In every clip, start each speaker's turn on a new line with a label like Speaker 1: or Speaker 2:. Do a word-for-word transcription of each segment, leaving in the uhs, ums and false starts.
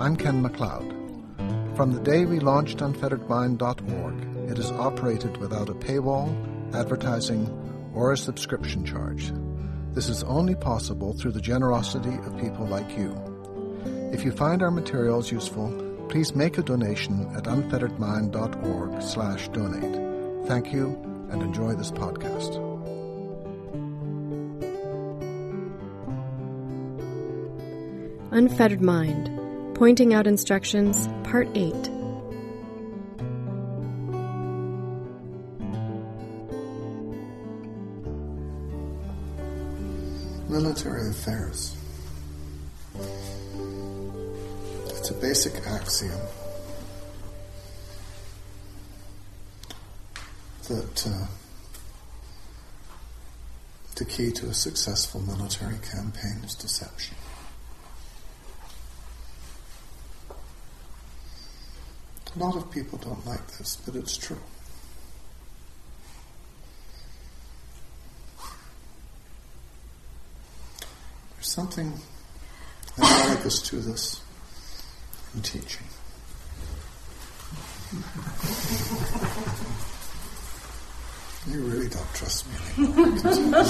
Speaker 1: I'm Ken MacLeod. From the day we launched unfettered mind dot org, it is operated without a paywall, advertising, or a subscription charge. This is only possible through the generosity of people like you. If you find our materials useful, please make a donation at unfettered mind dot org slash donate. Thank you, and enjoy this podcast.
Speaker 2: Unfettered Mind, Pointing Out Instructions, Part eight.
Speaker 1: Military affairs. It's a basic axiom that uh, the key to a successful military campaign is deception. A lot of people don't like this, but it's true. There's something analogous to this in teaching. You really don't trust me anymore.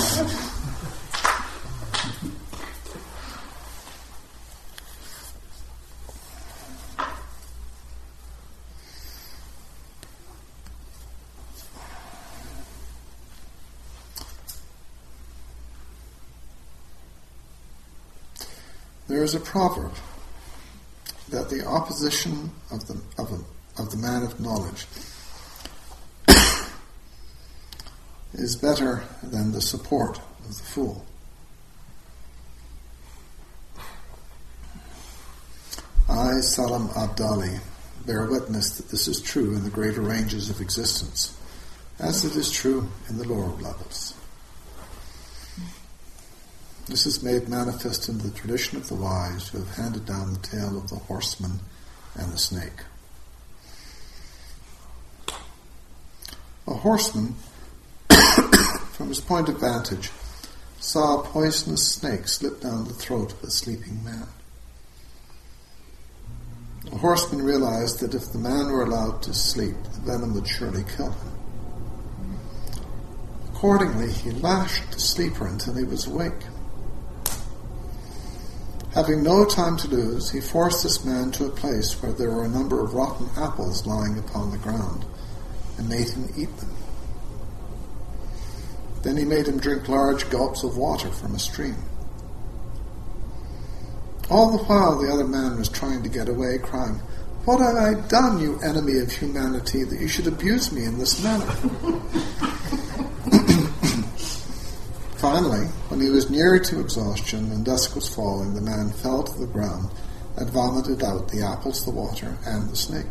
Speaker 1: There is a proverb that the opposition of the of, a, of the man of knowledge is better than the support of the fool. I, Salam Abdali, bear witness that this is true in the greater ranges of existence, as it is true in the lower levels. This is made manifest in the tradition of the wise who have handed down the tale of the horseman and the snake. A horseman, from his point of vantage, saw a poisonous snake slip down the throat of a sleeping man. The horseman realized that if the man were allowed to sleep, the venom would surely kill him. Accordingly, he lashed the sleeper until he was awake. Having no time to lose, he forced this man to a place where there were a number of rotten apples lying upon the ground, and made him eat them. Then he made him drink large gulps of water from a stream. All the while the other man was trying to get away, crying, "What have I done, you enemy of humanity, that you should abuse me in this manner?" Finally, when he was near to exhaustion and dusk was falling, the man fell to the ground and vomited out the apples, the water, and the snake.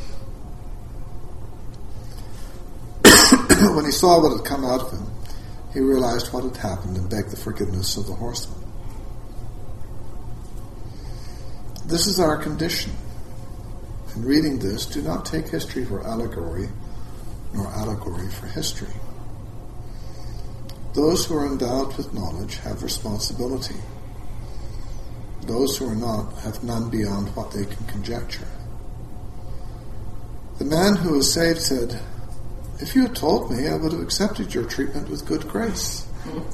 Speaker 1: When he saw what had come out of him, he realized what had happened and begged the forgiveness of the horseman. This is our condition. In reading this, do not take history for allegory, nor allegory for history. Those who are endowed with knowledge have responsibility. Those who are not have none beyond what they can conjecture. The man who was saved said, "If you had told me, I would have accepted your treatment with good grace."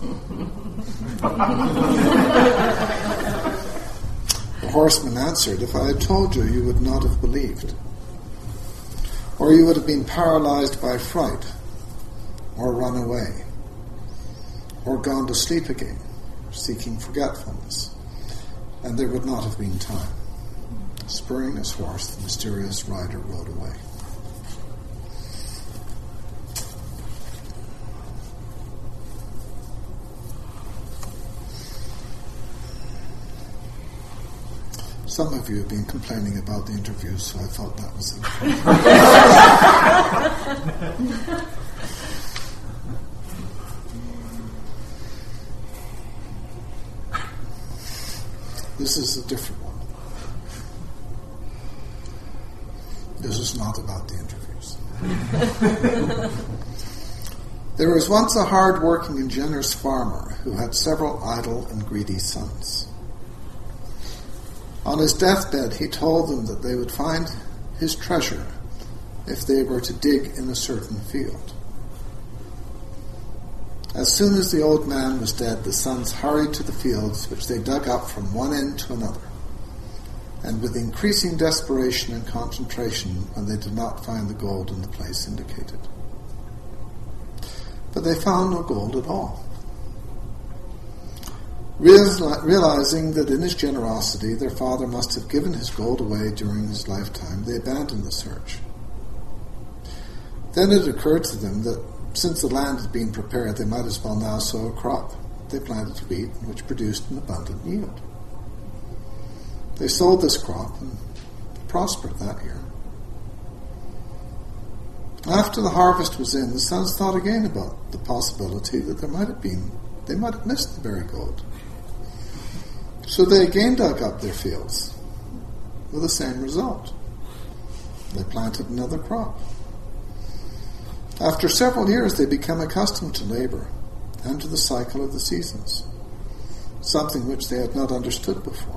Speaker 1: The horseman answered, "If I had told you, you would not have believed. Or you would have been paralyzed by fright, or run away, or gone to sleep again, seeking forgetfulness, and there would not have been time." Spurring his horse, the mysterious rider rode away. Some of you have been complaining about the interviews, so I thought that was it. This is a different one. This is not about the interviews. There was once a hard-working and generous farmer who had several idle and greedy sons. On his deathbed, he told them that they would find his treasure if they were to dig in a certain field. As soon as the old man was dead, the sons hurried to the fields, which they dug up from one end to another, and with increasing desperation and concentration when they did not find the gold in the place indicated. But they found no gold at all. Realizing that in his generosity their father must have given his gold away during his lifetime, they abandoned the search. Then it occurred to them that since the land had been prepared, they might as well now sow a crop. They planted wheat, which produced an abundant yield. They sowed this crop and prospered that year. After the harvest was in, the sons thought again about the possibility that there might have been, they might have missed the buried gold. So they again dug up their fields with the same result. They planted another crop. After several years, they became accustomed to labor and to the cycle of the seasons, something which they had not understood before.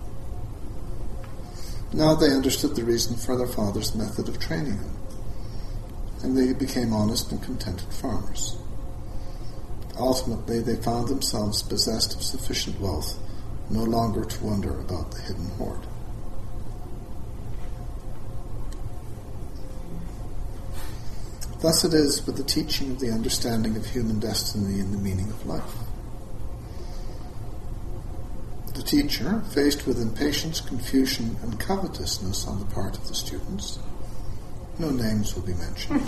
Speaker 1: Now they understood the reason for their father's method of training them, and they became honest and contented farmers. Ultimately, they found themselves possessed of sufficient wealth no longer to wonder about the hidden hoard. Thus it is with the teaching of the understanding of human destiny and the meaning of life. The teacher, faced with impatience, confusion, and covetousness on the part of the students, no names will be mentioned,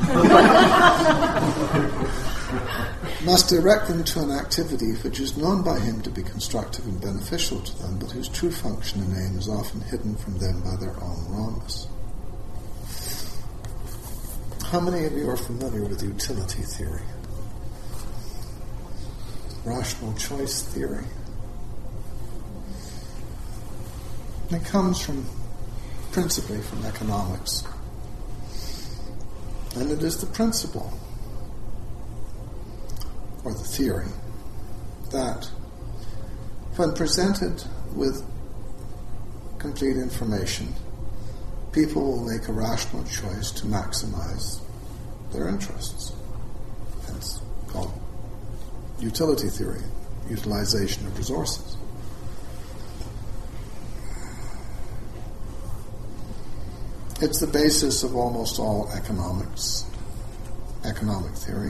Speaker 1: must direct them to an activity which is known by him to be constructive and beneficial to them, but whose true function and aim is often hidden from them by their own wrongness. How many of you are familiar with utility theory? Rational choice theory? It comes from, principally from economics. And it is the principle, or the theory, that when presented with complete information, people will make a rational choice to maximize their interests. Hence called utility theory, utilization of resources. It's the basis of almost all economics, economic theory,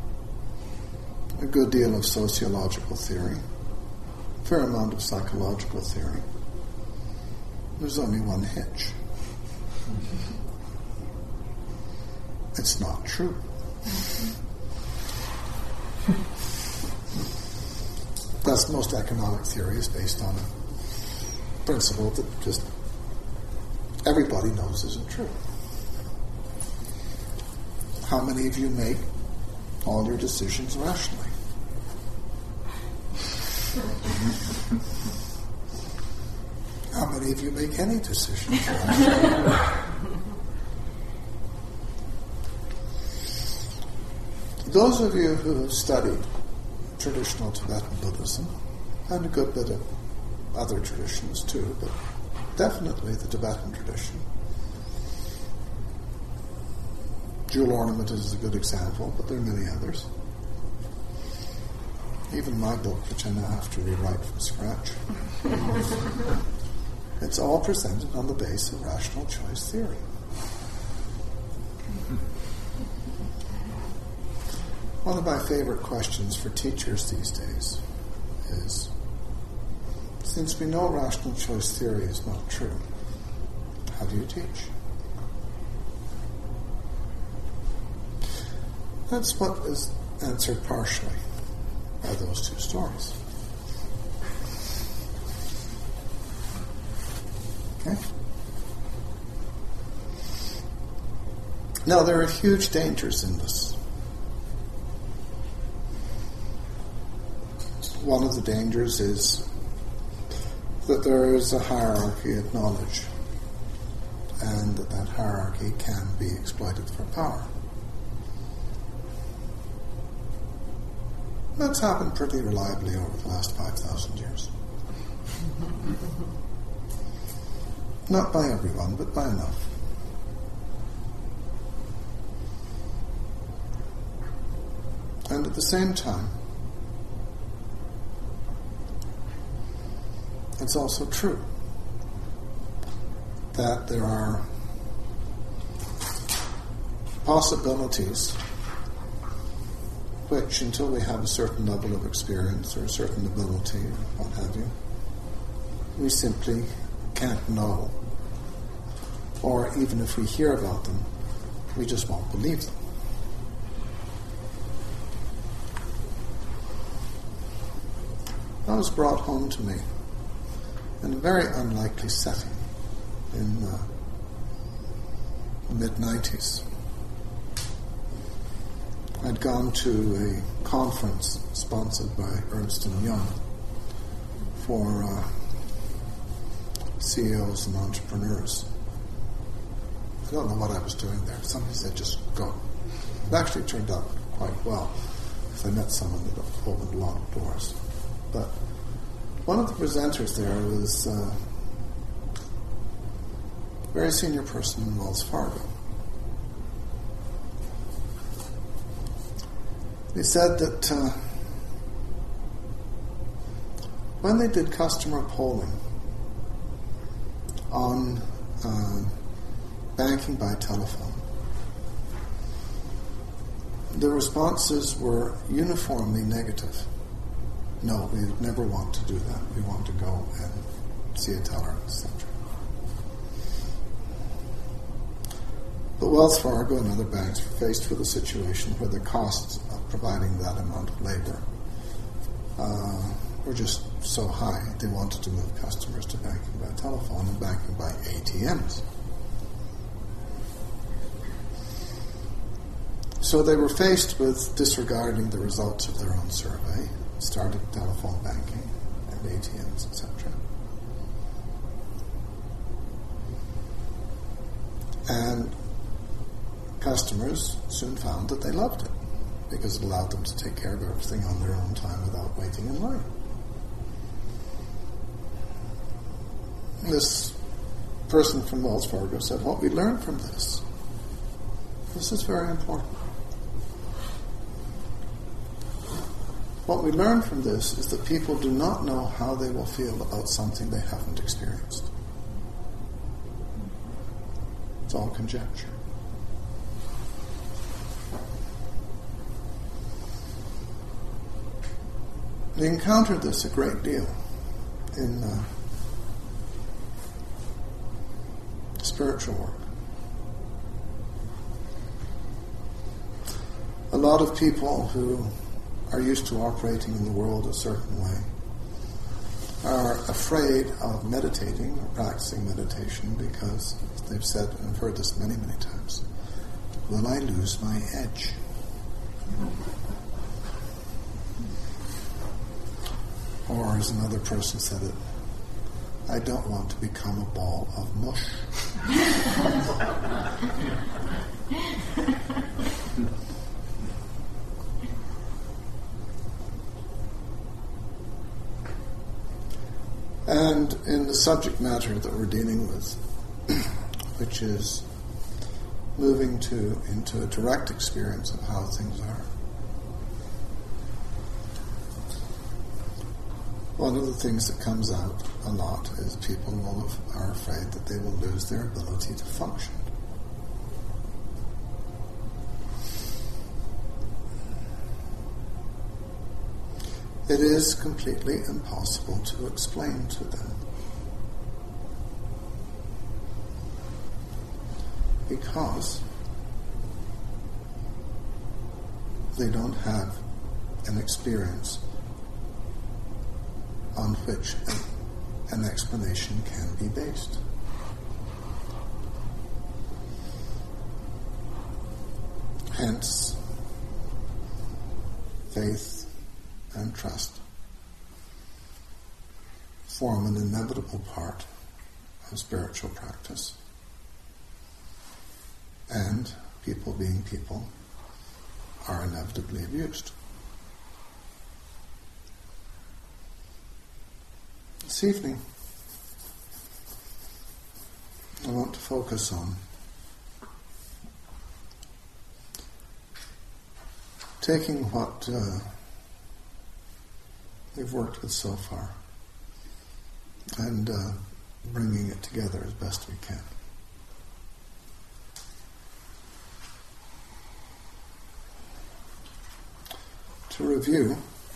Speaker 1: a good deal of sociological theory, a fair amount of psychological theory. There's only one hitch. It's not true. Thus, most economic theory is based on a principle that just everybody knows isn't true. How many of you make all your decisions rationally? How many of you make any decisions rationally? Those of you who have studied traditional Tibetan Buddhism, and a good bit of other traditions too, but definitely the Tibetan tradition. Jewel ornament is a good example, but there are many others. Even my book, which I now have to rewrite from scratch. It's all presented on the basis of rational choice theory. One of my favorite questions for teachers these days is, since we know rational choice theory is not true, how do you teach? That's what is answered partially by those two stories. Okay? Now, there are huge dangers in this. One of the dangers is that there is a hierarchy of knowledge, and that that hierarchy can be exploited for power. That's happened pretty reliably over the last five thousand years. Not by everyone, but by enough. And at the same time, it's also true that there are possibilities which, until we have a certain level of experience or a certain ability or what have you, we simply can't know. Or even if we hear about them, we just won't believe them. That was brought home to me in a very unlikely setting in uh, the mid nineties. I'd gone to a conference sponsored by Ernst and Young for uh, C E Os and entrepreneurs. I don't know what I was doing there. Somebody said, just go. It actually turned out quite well, because I met someone that opened a lot of doors. But one of the presenters there was uh, a very senior person in Wells Fargo. He said that uh, when they did customer polling on uh, banking by telephone, the responses were uniformly negative. No, we would never want to do that. We want to go and see a teller, et cetera. But Wells Fargo and other banks were faced with a situation where the costs of providing that amount of labor uh, were just so high, they wanted to move customers to banking by telephone and banking by A T Ms. So they were faced with disregarding the results of their own survey, started telephone banking and A T Ms, et cetera. And customers soon found that they loved it, because it allowed them to take care of everything on their own time without waiting in line. This person from Wells Fargo said, what we learned from this, this is very important. What we learn from this is that people do not know how they will feel about something they haven't experienced. It's all conjecture. We encountered this a great deal in uh, spiritual work. A lot of people who are used to operating in the world a certain way are afraid of meditating or practicing meditation because they've said, and I've heard this many, many times, will I lose my edge? Or as another person said it, I don't want to become a ball of mush. And in the subject matter that we're dealing with, which is moving to into a direct experience of how things are, one of the things that comes out a lot is people will have, are afraid that they will lose their ability to function. It is completely impossible to explain to them, because they don't have an experience on which an explanation can be based. Hence, faith and trust form an inevitable part of spiritual practice. And people being people are inevitably abused. This evening, I want to focus on taking what uh, we've worked with so far and uh, bringing it together as best we can. To review,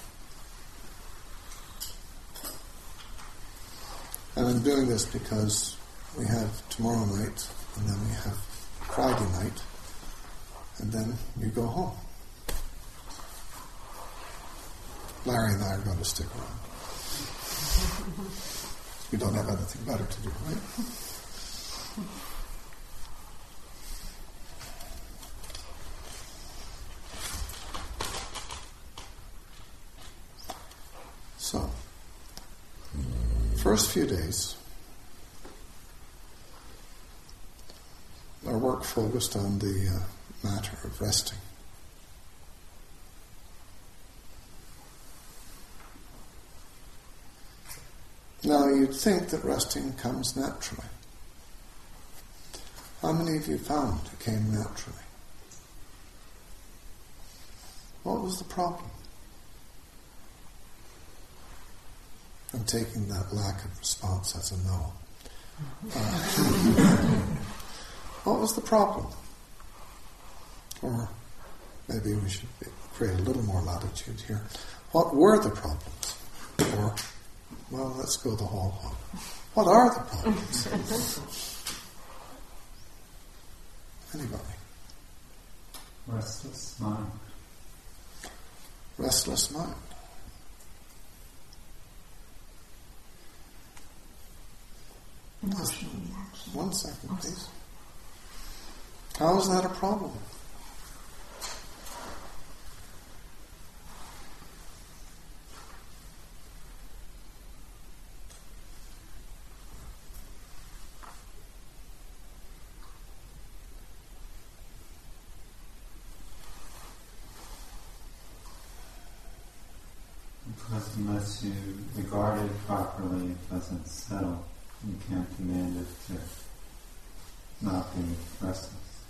Speaker 1: and I'm doing this because we have tomorrow night, and then we have Friday night, and then you go home. Larry and I are going to stick around. We don't have anything better to do, right? So, first few days, our work focused on the uh, matter of resting. Now, you'd think that resting comes naturally. How many of you found it came naturally? What was the problem? I'm taking that lack of response as a no. Uh, what was the problem? Or maybe we should create a little more latitude here. What were the problems? Or, well, let's go the whole hog. What are the problems? Anybody?
Speaker 3: Restless mind.
Speaker 1: Restless mind.
Speaker 4: Emotional reaction.
Speaker 1: One second, please. How is that a problem?
Speaker 3: Because unless you regard it properly, it doesn't settle. You can't demand it to not be restless.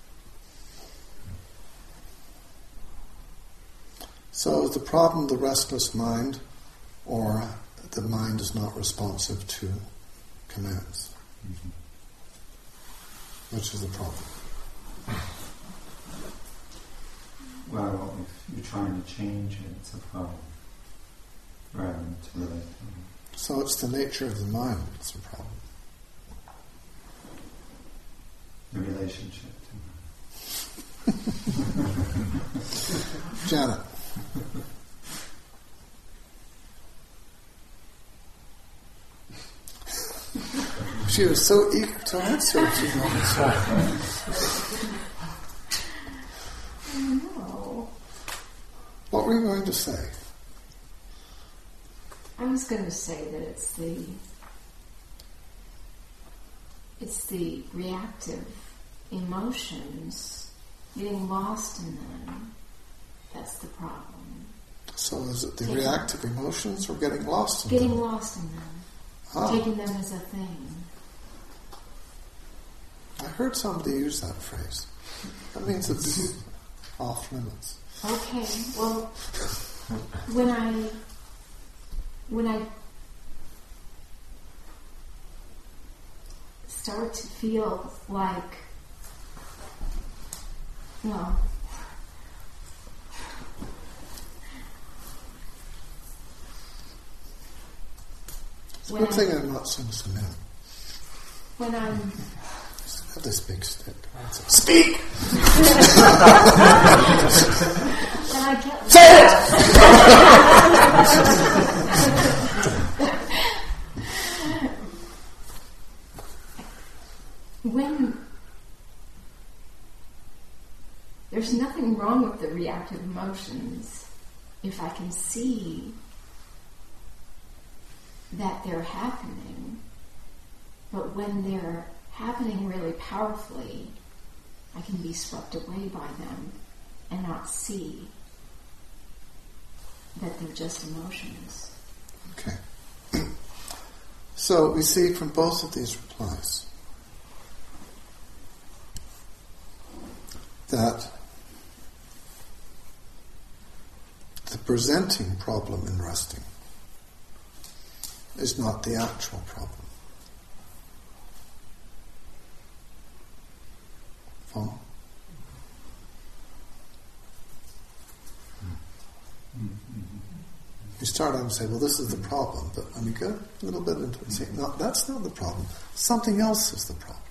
Speaker 1: So is the problem the restless mind, or the mind is not responsive to commands?
Speaker 3: Mm-hmm.
Speaker 1: Which is the problem?
Speaker 3: Well, if you're trying to change it, it's a problem, rather than to relate to it.
Speaker 1: So it's the nature of the mind that's the problem.
Speaker 3: The relationship to it.
Speaker 1: Janet. She was so eager to answer a few moments ago.
Speaker 4: No.
Speaker 1: What were you going to say?
Speaker 4: I was going to say that it's the it's the reactive emotions, getting lost in them. That's the problem.
Speaker 1: So is it the
Speaker 4: Taking,
Speaker 1: reactive emotions or getting lost in
Speaker 4: getting
Speaker 1: them?
Speaker 4: lost in them,
Speaker 1: Ah.
Speaker 4: taking them as a thing.
Speaker 1: I heard somebody use that phrase. That means it's off limits.
Speaker 4: Okay, well, when I when I start to feel like, well,
Speaker 1: It's a
Speaker 4: when
Speaker 1: good
Speaker 4: I,
Speaker 1: thing I'm not Simpson in.
Speaker 4: when I'm
Speaker 1: I have this big stick. I'd say, speak!
Speaker 4: when I get
Speaker 1: Say
Speaker 4: when there's nothing wrong with the reactive emotions if I can see that they're happening, but when they're happening really powerfully, I can be swept away by them and not see that they're just emotions.
Speaker 1: Okay. So we see from both of these replies that the presenting problem in resting is not the actual problem. Follow? You start out and say, well, this is the problem, but when you get a little bit into it, say, no, that's not the problem. Something else is the problem.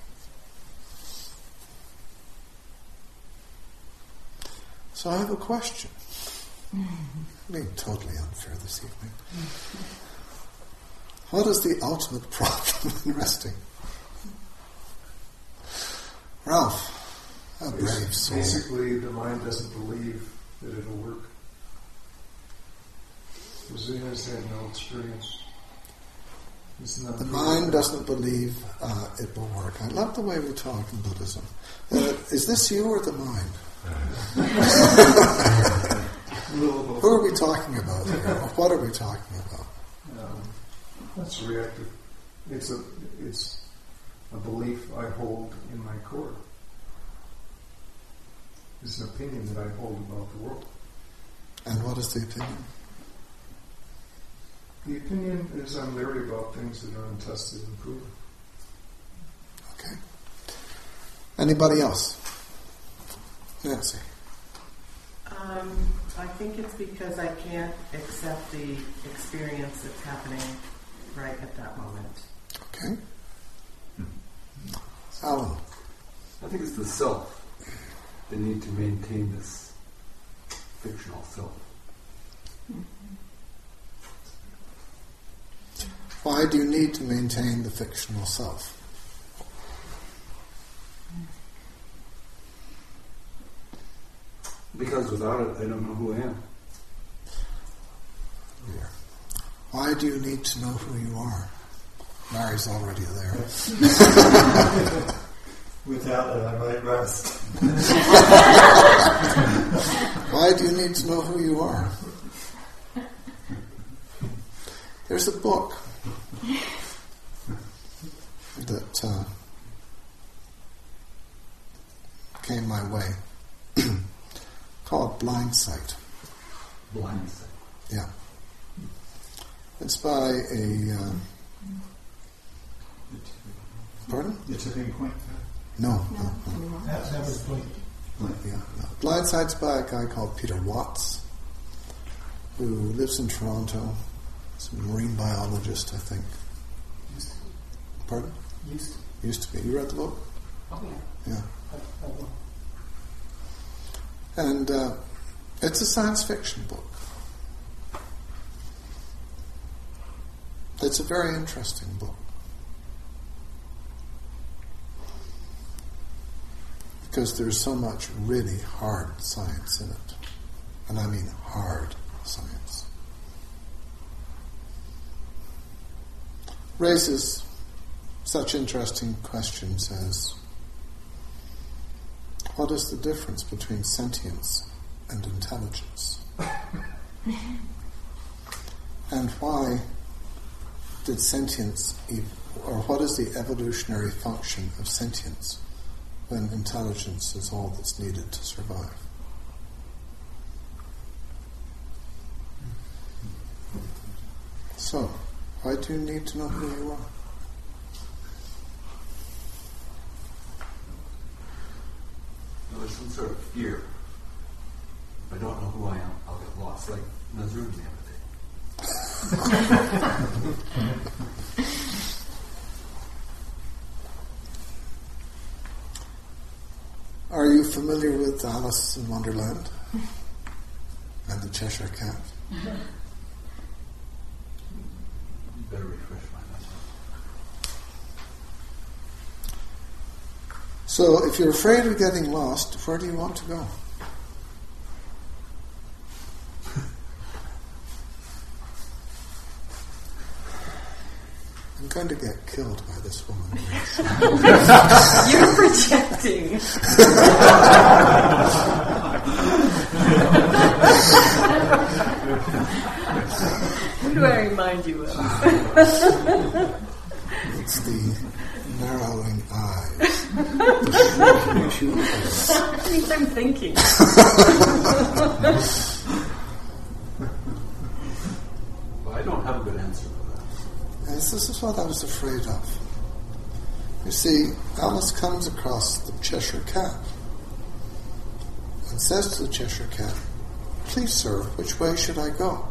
Speaker 1: So I have a question. I'm being totally unfair this evening. What is the ultimate problem in resting? Ralph, a brave soul.
Speaker 5: Basically, the mind doesn't believe that it'll work. Zina has had no experience.
Speaker 1: The mind doesn't believe uh, it will work. I love the way we talk in Buddhism. Uh, is this you or the mind? Who are we talking about here? Or what are we talking about?
Speaker 5: Um, that's reactive. It's a it's a belief I hold in my core. It's an opinion that I hold about the world.
Speaker 1: And what is the opinion?
Speaker 5: The opinion is I'm leery about things that are untested and proven.
Speaker 1: Okay. Anybody else? Nancy.
Speaker 6: Um, I think it's because I can't accept the experience that's happening right at that moment.
Speaker 1: Okay. Alan.
Speaker 7: I think it's the self. The need to maintain this fictional self.
Speaker 1: Why do you need to maintain the fictional self?
Speaker 7: Because without it, I don't know who I am.
Speaker 1: Yeah. Why do you need to know who you are? Mary's already there.
Speaker 3: Without it, I might rest.
Speaker 1: Why do you need to know who you are? There's a book that uh, came my way called Blind Sight.
Speaker 7: Blind Sight.
Speaker 1: Yeah. It's by a... Uh, pardon?
Speaker 3: The tipping point.
Speaker 1: No, no, no.
Speaker 3: That, that was point.
Speaker 1: Yeah, no. Blind Sight's by a guy called Peter Watts, who lives in Toronto. He's a marine biologist, I think.
Speaker 3: Used to.
Speaker 1: Pardon?
Speaker 3: Used to.
Speaker 1: Used to be. You read the book?
Speaker 3: Oh, yeah.
Speaker 1: Yeah.
Speaker 3: I, I will.
Speaker 1: And uh, it's a science fiction book. It's a very interesting book. Because there's so much really hard science in it. And I mean hard science. Raises such interesting questions as, what is the difference between sentience and intelligence? And why did sentience, ev- or what is the evolutionary function of sentience when intelligence is all that's needed to survive? So, why do you need to know who you are?
Speaker 7: Well, there's some sort of fear. If I don't know who I am, I'll get lost, like Nazrud the other day.
Speaker 1: Are you familiar with Alice in Wonderland and the Cheshire Cat?
Speaker 7: You better refresh my memory.
Speaker 1: So, if you're afraid of getting lost, where do you want to go? I'm going to get killed by this woman.
Speaker 6: You're projecting. Who do I remind you of?
Speaker 1: It's the narrowing eyes.
Speaker 8: That means I'm thinking.
Speaker 7: Well, I don't have a good answer for that.
Speaker 1: Yes, this is what I was afraid of. You see, Alice comes across the Cheshire Cat and says to the Cheshire Cat, "Please, sir, which way should I go?"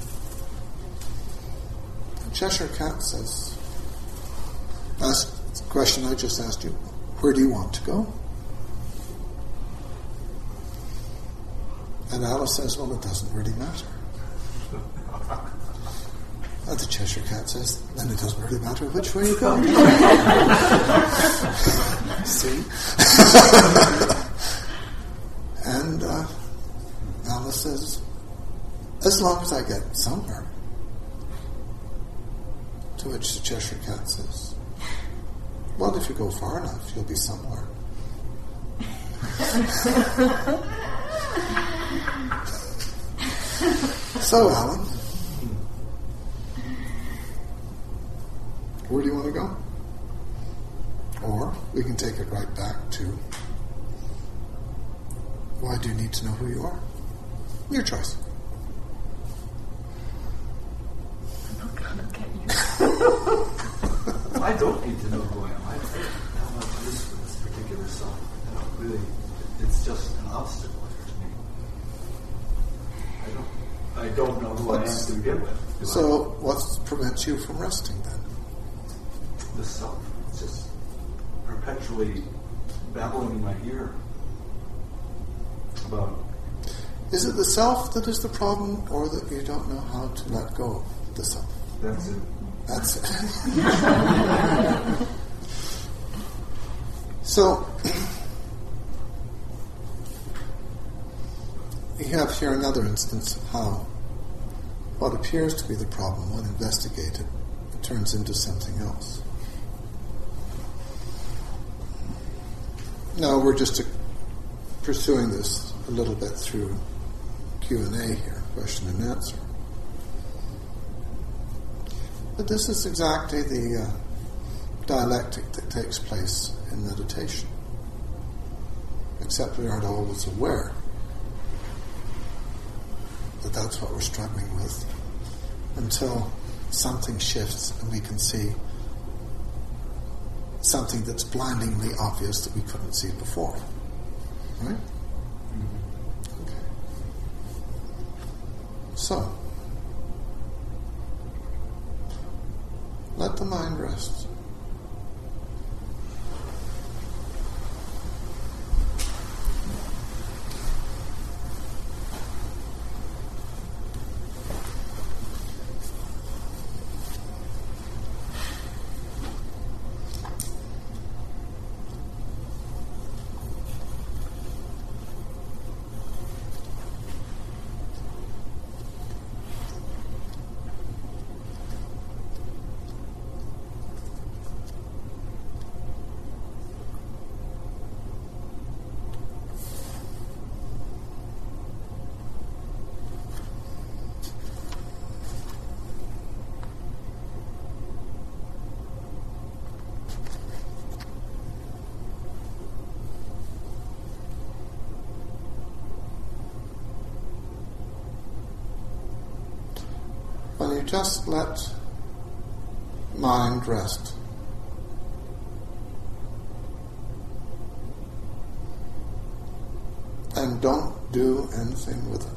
Speaker 1: The Cheshire Cat says, "That's the question I just asked you. Where do you want to go?" And Alice says, "Well, it doesn't really matter." And the Cheshire Cat says, "Then it doesn't really matter which way you go." See? And uh, Alice says, "As long as I get somewhere." To which the Cheshire Cat says, "Well, if you go far enough, you'll be somewhere." So, Alan, where do you want to go? Or we can take it right back to, why do you need to know who you are? Your choice.
Speaker 8: I'm not going to look at you.
Speaker 7: I don't need to know who I am. I don't have much use for this particular self. I don't really, it's just an obstacle here to me. I don't, I don't know who
Speaker 1: What's,
Speaker 7: I am to begin with. Do
Speaker 1: So, what prevents you from resting then?
Speaker 7: I? The self. It's just perpetually babbling in my ear about.
Speaker 1: Is it the self that is the problem, or that you don't know how to let go of the self?
Speaker 7: That's it.
Speaker 1: That's it. So, we have here another instance of how what appears to be the problem, when investigated, it turns into something else. Now, we're just uh, pursuing this a little bit through Q and A here, question and answer. But this is exactly the uh, dialectic that takes place in meditation. Except we aren't always aware that that's what we're struggling with until something shifts and we can see something that's blindingly obvious that we couldn't see before. Right? Mm-hmm. Okay. So, let the mind rest. When you just let mind rest, and don't do anything with it.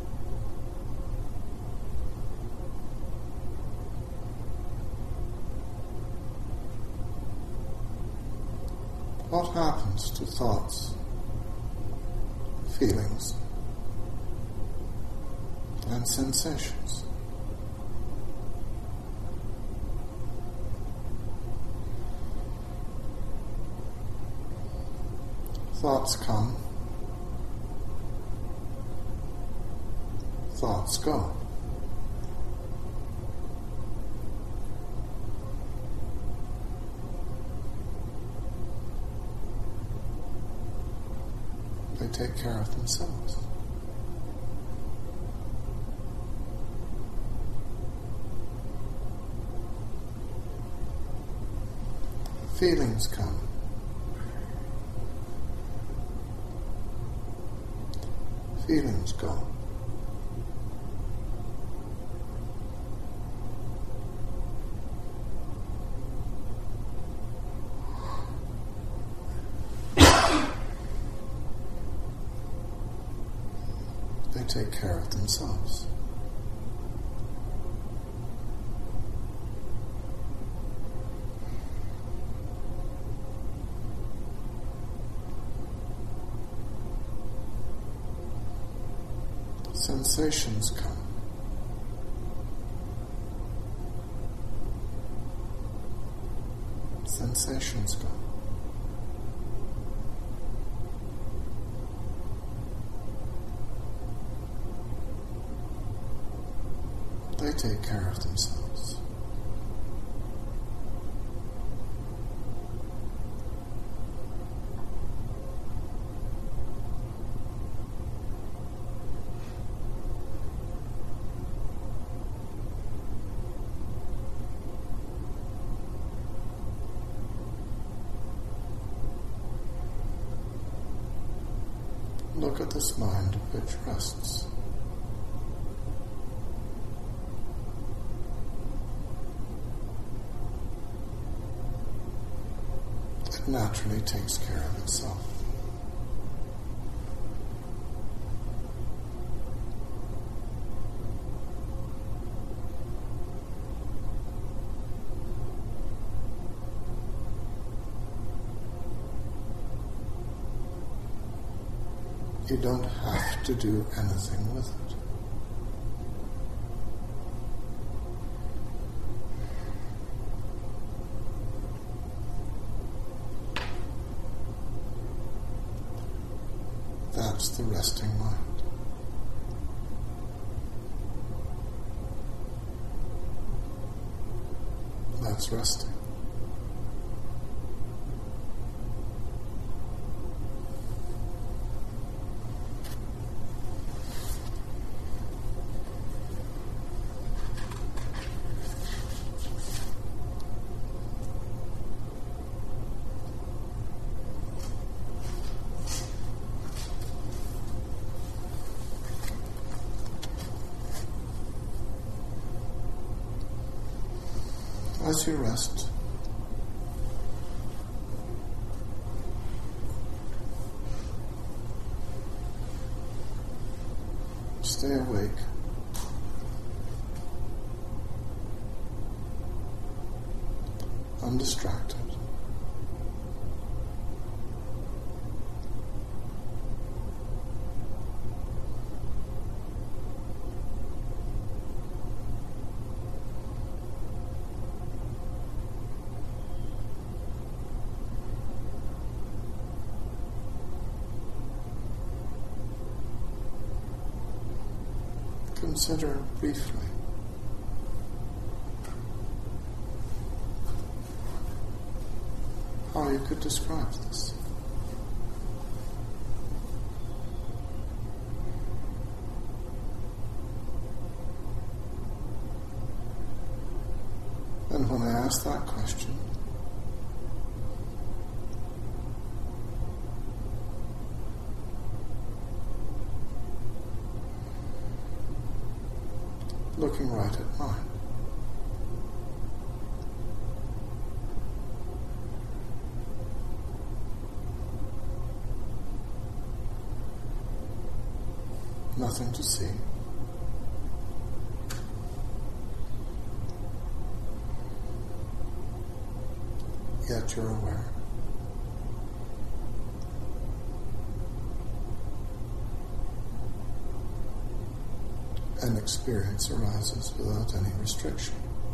Speaker 1: What happens to thoughts, feelings, and sensations? Thoughts come, thoughts go. They take care of themselves. Feelings come. Feelings go. They take care of themselves. Sensations come. Sensations go. They take care of themselves. Look at this mind which rests. It naturally takes care of itself. You don't have to do anything with it. That's the resting mind. That's resting. As you rest, stay awake. Undistracted. Consider briefly how you could describe this. And when I ask that question, looking right at mine, nothing to see. Yet you're aware. An experience arises without any restriction.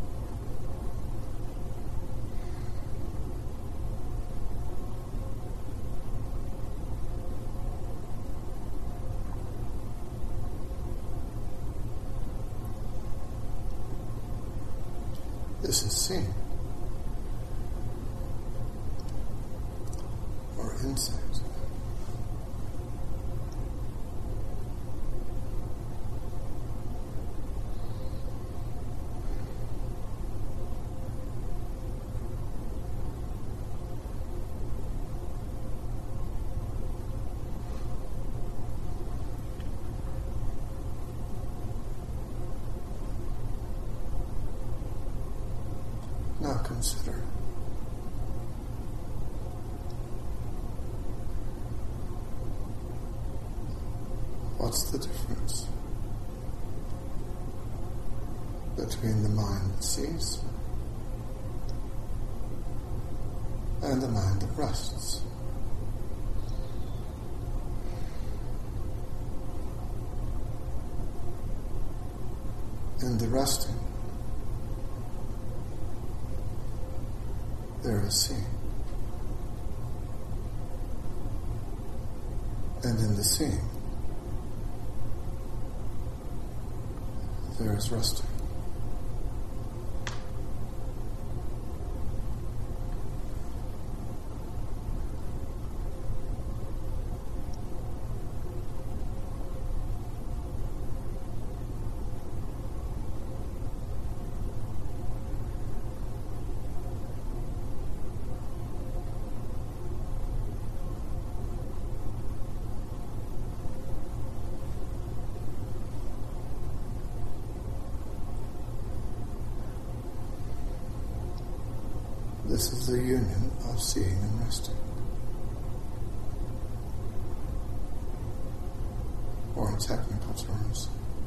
Speaker 1: This is seen or insight. consider. What's the difference between the mind that sees and the mind that rests? In the resting, there is seeing. And in the seeing, there is resting. This is the union of seeing and resting. Or in technical terms,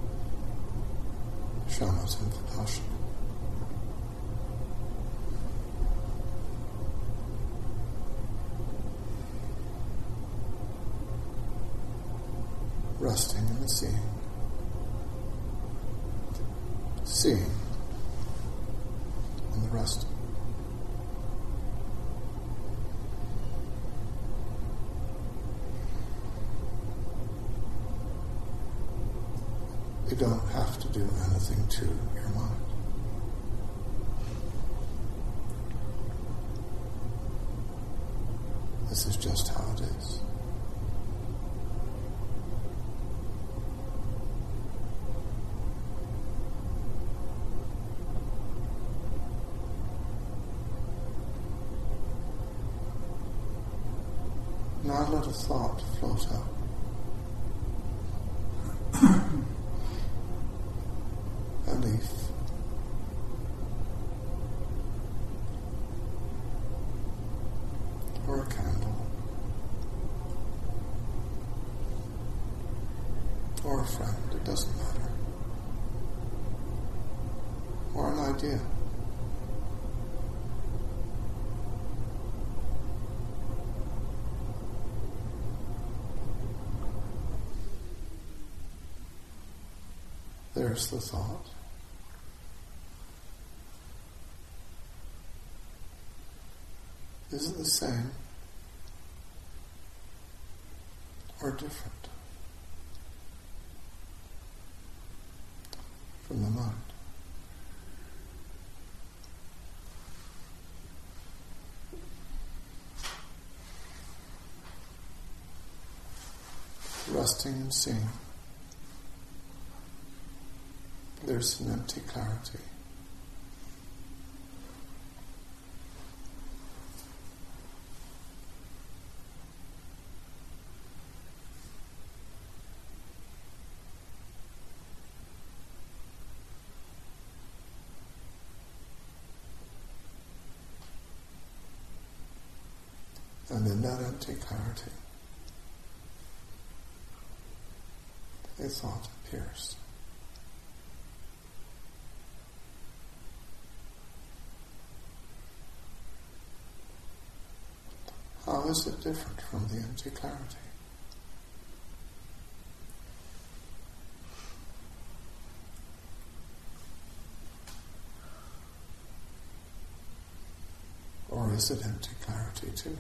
Speaker 1: shamatha and vipassana. Resting in the seeing. Seeing in the resting. You don't have to do anything to your mind. This is just how it is. Now let a thought float up. A leaf, or a candle, or a friend, it doesn't matter, or an idea. There's the thought. Is it the same or different from the mind? Resting and seeing. There's an empty clarity. And in that empty clarity, a thought appears. How is it different from the empty clarity? Or is it empty clarity too?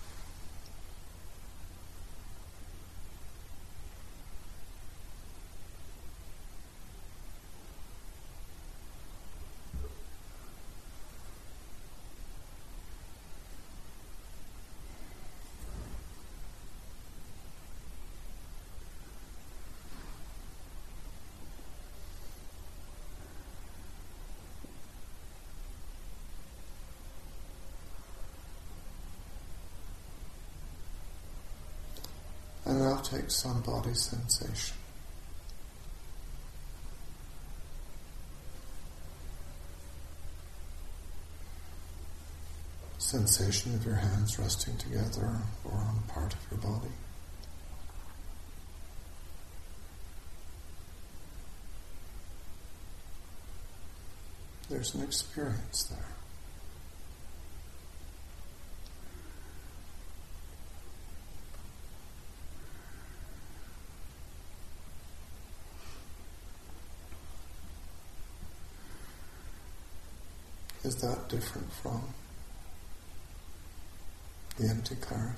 Speaker 1: And now take some body sensation. sensation of your hands resting together or on a part of your body. There's an experience there. Is that different from the empty clarity?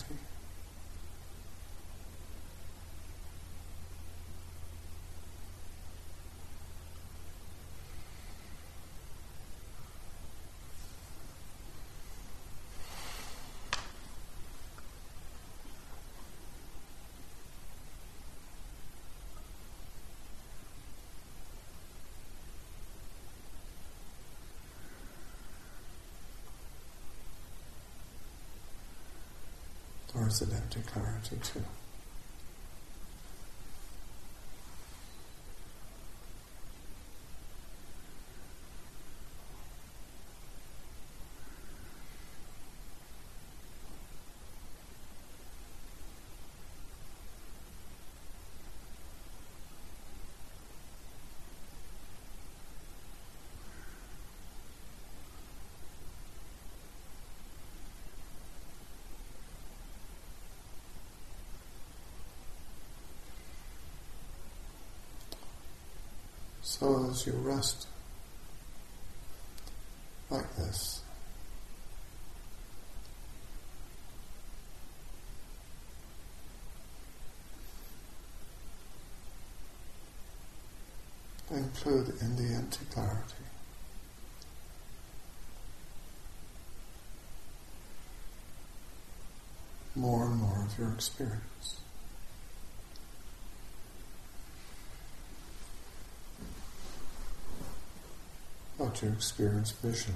Speaker 1: Or is it empty clarity too? So as you rest like this, include in the empty clarity more and more of your experience. What you experience visually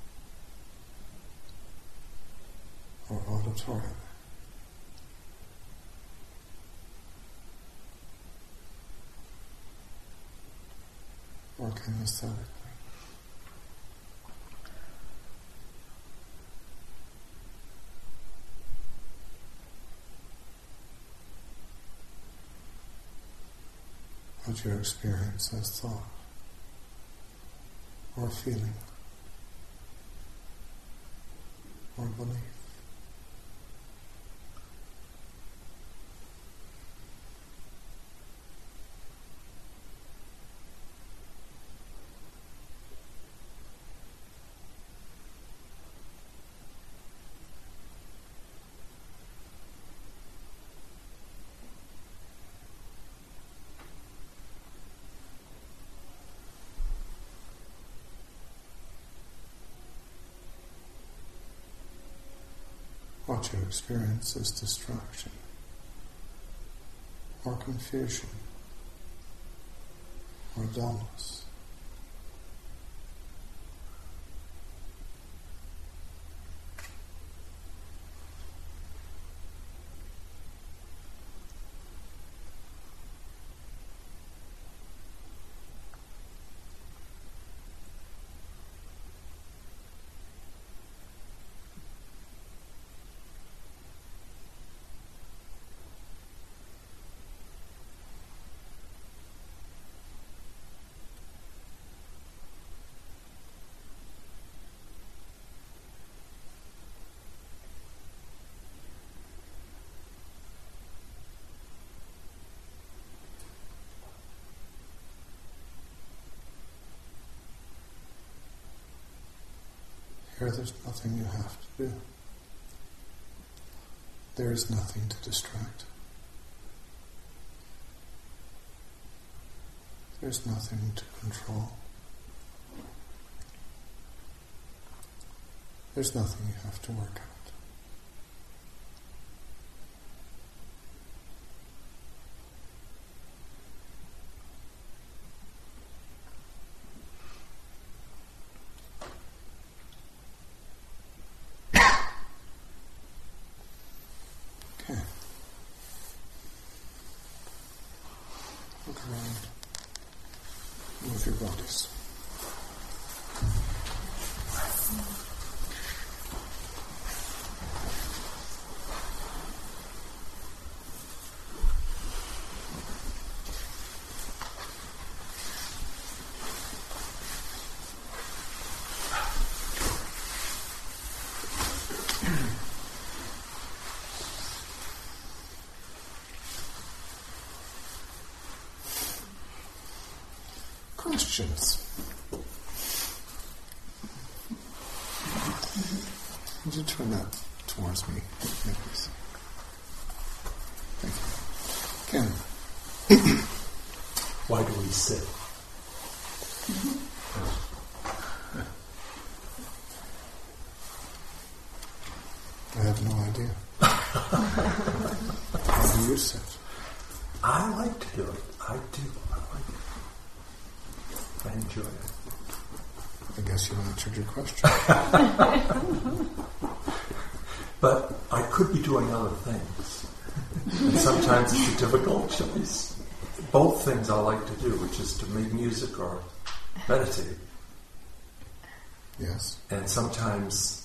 Speaker 1: or auditorily or kinesthetically. What you experience as thought or feeling, or belief. What you experience is distraction or confusion or dullness. Here there's nothing you have to do. There is nothing to distract. There's nothing to control. There's nothing you have to work out. Look around with your bodies. questions? Would you turn that towards me? Please? Thank you. Ken.
Speaker 9: Why do we sit?
Speaker 1: I have no idea. How do you sit?
Speaker 9: I like to do it. I do. I like it. I enjoy it.
Speaker 1: I guess you answered your question.
Speaker 9: But I could be doing other things. And sometimes it's a difficult choice. Both things I like to do, which is to make music or meditate.
Speaker 1: Yes.
Speaker 9: And sometimes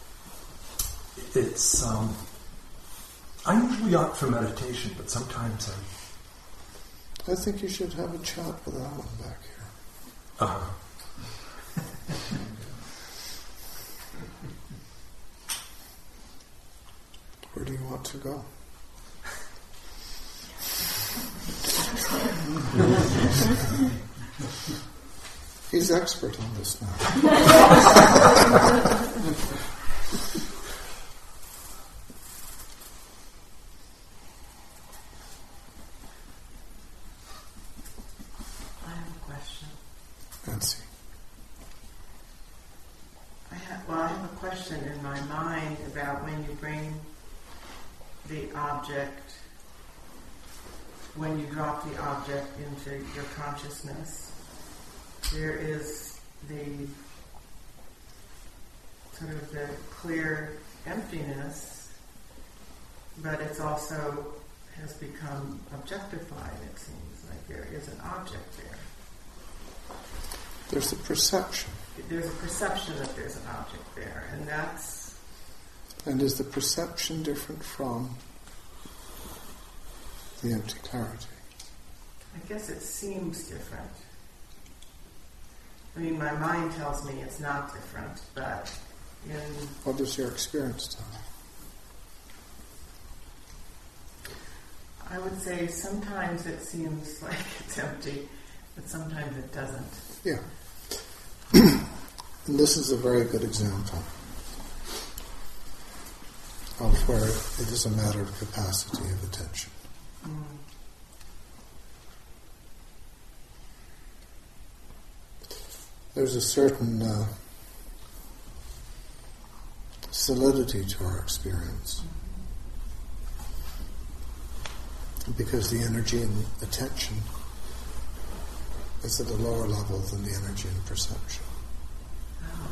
Speaker 9: it's, um, I usually opt for meditation, but sometimes I...
Speaker 1: I think you should have a chat with Alan back here.
Speaker 9: Uh-huh.
Speaker 1: Where do you want to go? He's expert on this now.
Speaker 6: I have a question.
Speaker 1: Nancy.
Speaker 6: I have, well, I have a question in my mind about when you bring the object, when you drop the object into your consciousness, there is the sort of the clear emptiness, but it's also has become objectified, it seems like there is an object there.
Speaker 1: There's a perception.
Speaker 6: There's a perception that there's an object there, and that's...
Speaker 1: And is the perception different from the empty clarity?
Speaker 6: I guess it seems different. I mean, my mind tells me it's not different, but in...
Speaker 1: What does your experience tell you?
Speaker 6: I would say sometimes it seems like it's empty, but sometimes it doesn't.
Speaker 1: Yeah. And this is a very good example of where it is a matter of capacity of attention.
Speaker 6: Mm.
Speaker 1: There's a certain uh, solidity to our experience because the energy and attention is at a lower level than the energy and perception.
Speaker 6: Oh.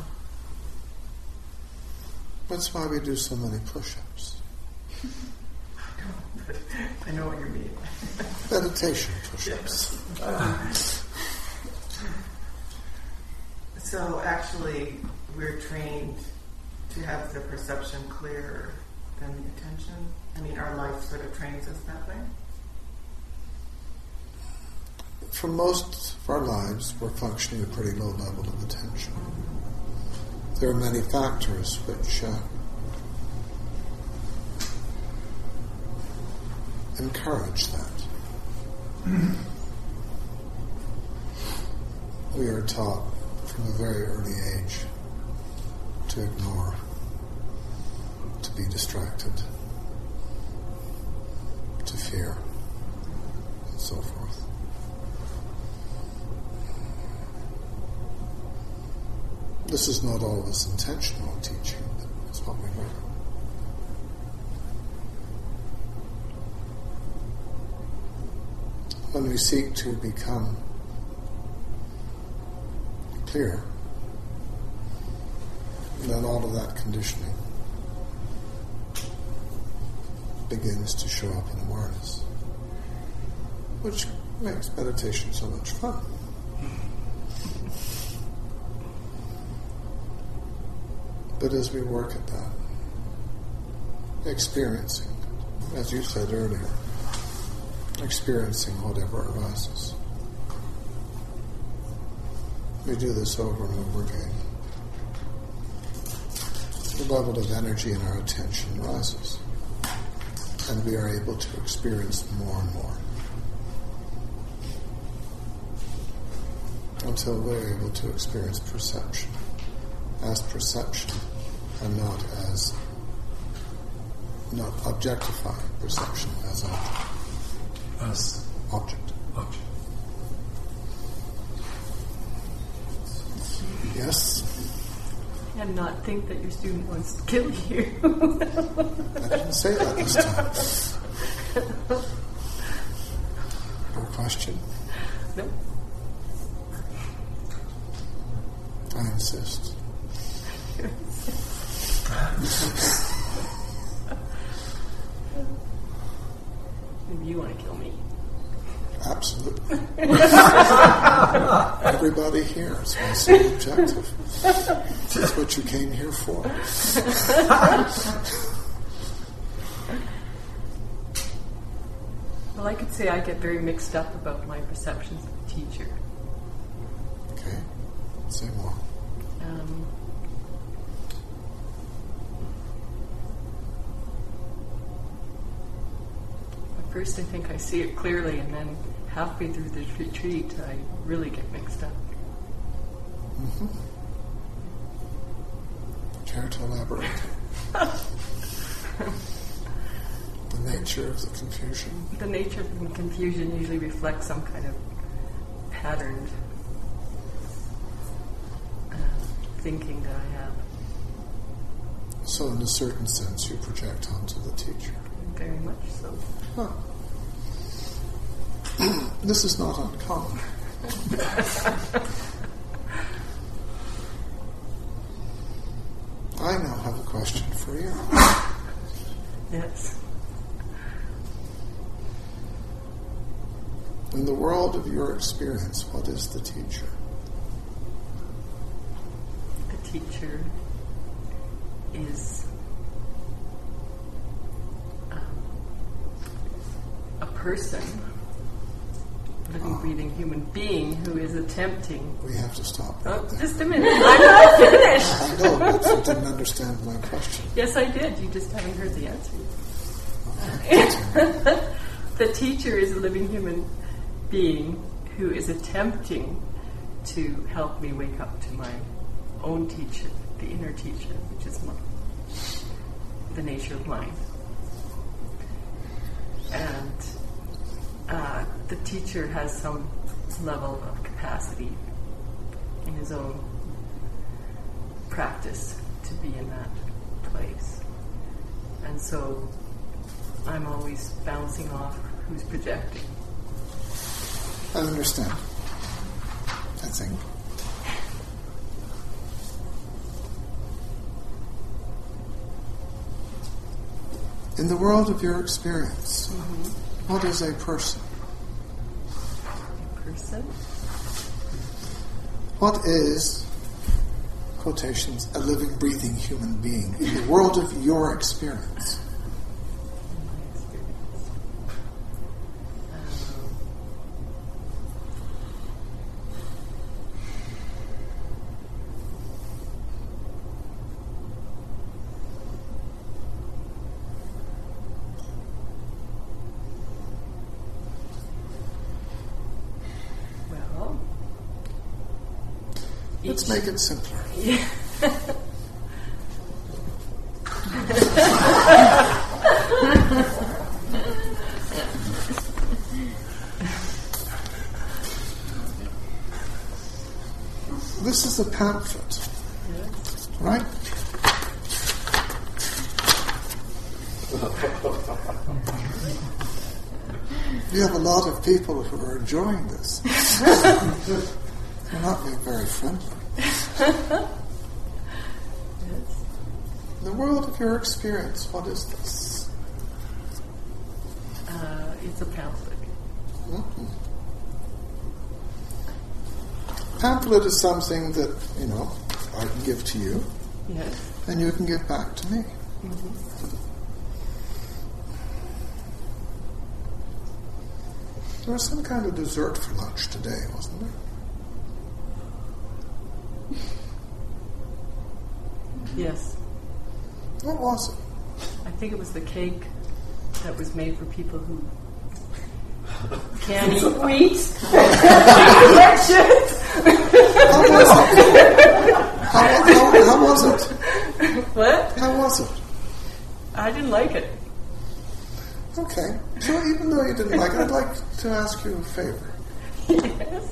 Speaker 1: That's why we do so many push-ups.
Speaker 6: I know, but I know what you mean.
Speaker 1: Meditation push-ups.
Speaker 6: So actually, we're trained to have the perception clearer than the attention. I mean, our life sort of trains us that way.
Speaker 1: For most of our lives, we're functioning at a pretty low level of attention. There are many factors which uh, encourage that. We are taught from a very early age to ignore, to be distracted, to fear, and so forth. This is not always intentional teaching, but it's what we learn. When we seek to become clear, then all of that conditioning begins to show up in awareness, which makes meditation so much fun. But as we work at that, experiencing, as you said earlier, experiencing whatever arises. We do this over and over again. The level of energy in our attention rises, and we are able to experience more and more. And until we're able to experience perception as perception and not as not objectifying perception as object.
Speaker 9: As
Speaker 1: Object.
Speaker 9: object.
Speaker 1: Yes?
Speaker 8: And not think that your student wants to kill you.
Speaker 1: I didn't say that this time. No question?
Speaker 8: No.
Speaker 1: I insist.
Speaker 8: Maybe you want to kill me.
Speaker 1: Absolutely. Everybody here is my sole objective. That's what you came here for.
Speaker 8: Well, I could say I get very mixed up about my perceptions of the teacher.
Speaker 1: Okay. Say more.
Speaker 8: Um, at first I think I see it clearly, and then halfway through the retreat I really get mixed up.
Speaker 1: Mm-hmm. Care to elaborate? The nature of the confusion?
Speaker 8: The nature of the confusion usually reflects some kind of patterned uh, thinking that I have.
Speaker 1: So in a certain sense you project onto the teacher.
Speaker 8: Very much so.
Speaker 1: Huh. This is not uncommon. I now have a question for you.
Speaker 8: Yes.
Speaker 1: In the world of your experience, what is the teacher?
Speaker 8: A teacher is um, a person, living,
Speaker 1: Oh.
Speaker 8: breathing human being who is attempting.
Speaker 1: We have to stop right
Speaker 8: Oh,
Speaker 1: there.
Speaker 8: just a minute. I'm not finished.
Speaker 1: I know, but you didn't understand my question.
Speaker 8: Yes, I did. You just haven't heard the answer.
Speaker 1: Okay.
Speaker 8: The teacher is a living human being who is attempting to help me wake up to my own teacher, the inner teacher, which is my, the nature of mind. And uh, the teacher has some level of capacity in his own practice to be in that place. And so I'm always bouncing off who's projecting.
Speaker 1: I understand. I think. In the world of your experience,
Speaker 8: Mm-hmm.
Speaker 1: what is a person?
Speaker 8: A person?
Speaker 1: What is, quotations, a living, breathing human being in the world of your experience?
Speaker 8: In my experience. Um, well,
Speaker 1: Let's
Speaker 8: each-
Speaker 1: make it simpler.
Speaker 8: Yeah.
Speaker 1: This is a pamphlet,
Speaker 8: Yes.
Speaker 1: right? You have a lot of people who are enjoying this. They're not being very friendly.
Speaker 8: Yes.
Speaker 1: In the world of your experience, what is this?
Speaker 8: Uh, it's a pamphlet.
Speaker 1: Mm-hmm. Pamphlet is something that, you know, I can give to you,
Speaker 8: Yes.
Speaker 1: and you can give back to me.
Speaker 8: Mm-hmm.
Speaker 1: There was some kind of dessert for lunch today, wasn't there?
Speaker 8: Yes.
Speaker 1: What was it?
Speaker 8: I think it was the cake that was made for people who can't eat wheat. Elections.
Speaker 1: was it? How, how, how was it?
Speaker 8: What?
Speaker 1: How was it?
Speaker 8: I didn't like it.
Speaker 1: Okay. So even though you didn't like it, I'd like to ask you a favor.
Speaker 8: Yes.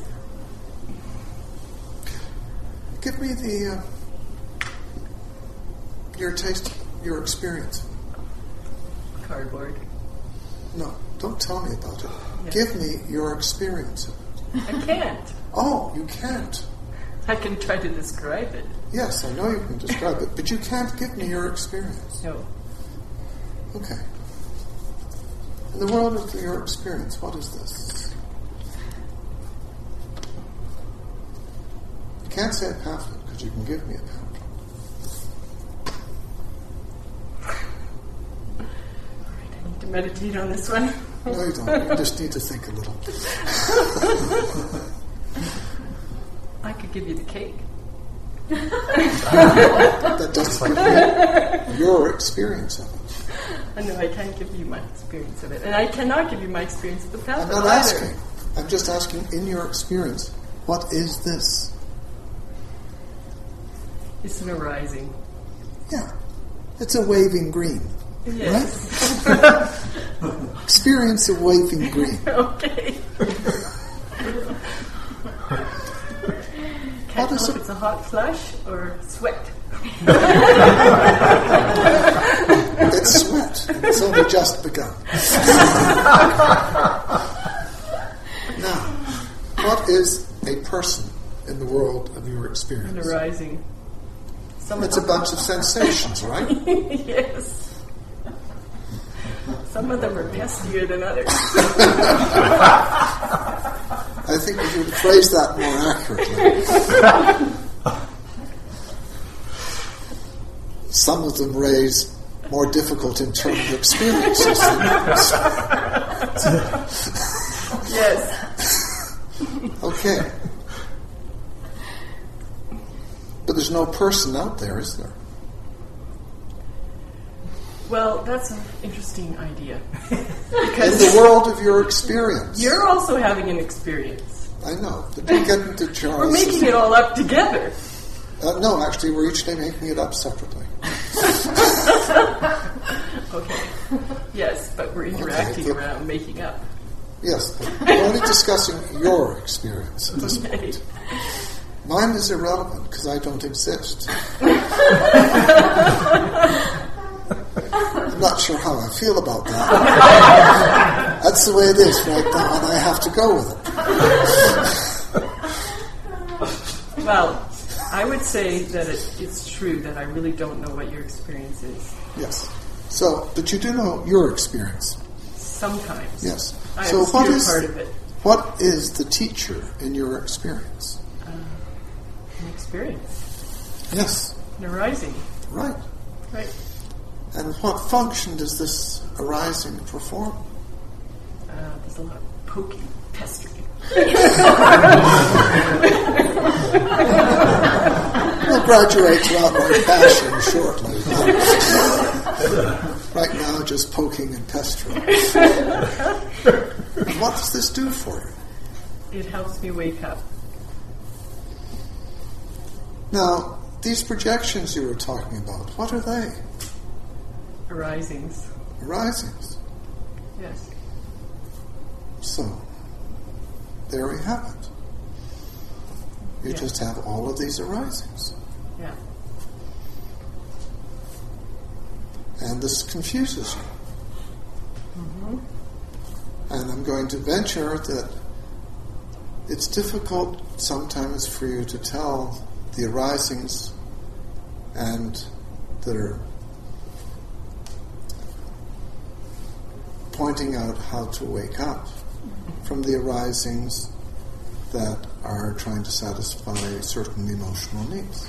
Speaker 1: Give me the uh, your taste, your experience.
Speaker 8: Cardboard.
Speaker 1: No, don't tell me about it.
Speaker 8: Yes.
Speaker 1: Give me your experience.
Speaker 8: I can't.
Speaker 1: Oh, you can't.
Speaker 8: I can try to describe it.
Speaker 1: Yes, I know you can describe it, but you can't give me your experience.
Speaker 8: No.
Speaker 1: Okay. In the world of your experience, what is this? You can't say a pamphlet because you can give me a pamphlet.
Speaker 8: I need to meditate on this one.
Speaker 1: No, you don't. You just need to think a little.
Speaker 8: I could give you the cake.
Speaker 1: That doesn't give me your experience of it.
Speaker 8: I know I can't give you my experience of it. And I cannot give you my experience of the
Speaker 1: I'm
Speaker 8: pamphlet
Speaker 1: not
Speaker 8: either.
Speaker 1: asking. I'm just asking, in your experience, what is this?
Speaker 8: It's an arising.
Speaker 1: Yeah. It's a waving green.
Speaker 8: Yes.
Speaker 1: Right? Experience of waving green.
Speaker 8: Okay. Can't
Speaker 1: What is
Speaker 8: tell if
Speaker 1: it?
Speaker 8: it's a hot flush or sweat.
Speaker 1: It's sweat. It's only just begun. Now, what is a person in the world of your
Speaker 8: An
Speaker 1: experience?
Speaker 8: arising. Some
Speaker 1: It's a bunch of sensations, right?
Speaker 8: Yes. Some of them are pestier than others.
Speaker 1: I think we should phrase that more accurately. Some of them raise more difficult internal experiences than others.
Speaker 8: Yes.
Speaker 1: Okay. But there's no person out there, is there?
Speaker 8: Well, that's an interesting idea.
Speaker 1: In
Speaker 8: Because
Speaker 1: the world of your experience.
Speaker 8: you're also having an experience.
Speaker 1: I know. But you get into Charles.
Speaker 8: We're making it all up together.
Speaker 1: Uh, no, actually, we're each day making it up separately.
Speaker 8: Okay. Yes, but we're interacting
Speaker 1: Okay.
Speaker 8: around making up.
Speaker 1: Yes, but we're only discussing your experience at this
Speaker 8: Okay.
Speaker 1: point. Mine is irrelevant because I don't exist. I'm not sure how I feel about that. That's the way it is right now, and I have to go with it.
Speaker 8: Well, I would say that it, it's true that I really don't know what your experience is.
Speaker 1: Yes. So, but you do know your experience.
Speaker 8: Sometimes.
Speaker 1: Yes.
Speaker 8: I
Speaker 1: So,
Speaker 8: obscure
Speaker 1: what is
Speaker 8: part of it.
Speaker 1: what is the teacher in your experience?
Speaker 8: Uh, an experience.
Speaker 1: Yes.
Speaker 8: An arising.
Speaker 1: Right.
Speaker 8: Right.
Speaker 1: And what function does this arising perform?
Speaker 8: Uh, there's a lot of poking, pestering.
Speaker 1: We'll graduate to outward passion shortly. Right now, just poking and pestering. And what does this do for you?
Speaker 8: It helps me wake up.
Speaker 1: Now, these projections you were talking about, what are they?
Speaker 8: Arisings.
Speaker 1: Arisings.
Speaker 8: Yes.
Speaker 1: So, there we have it. You
Speaker 8: Yeah.
Speaker 1: just have all of these arisings.
Speaker 8: Yeah.
Speaker 1: And this confuses you.
Speaker 8: Mm-hmm.
Speaker 1: And I'm going to venture that it's difficult sometimes for you to tell the arisings and that are pointing out how to wake up from the arisings that are trying to satisfy certain emotional needs.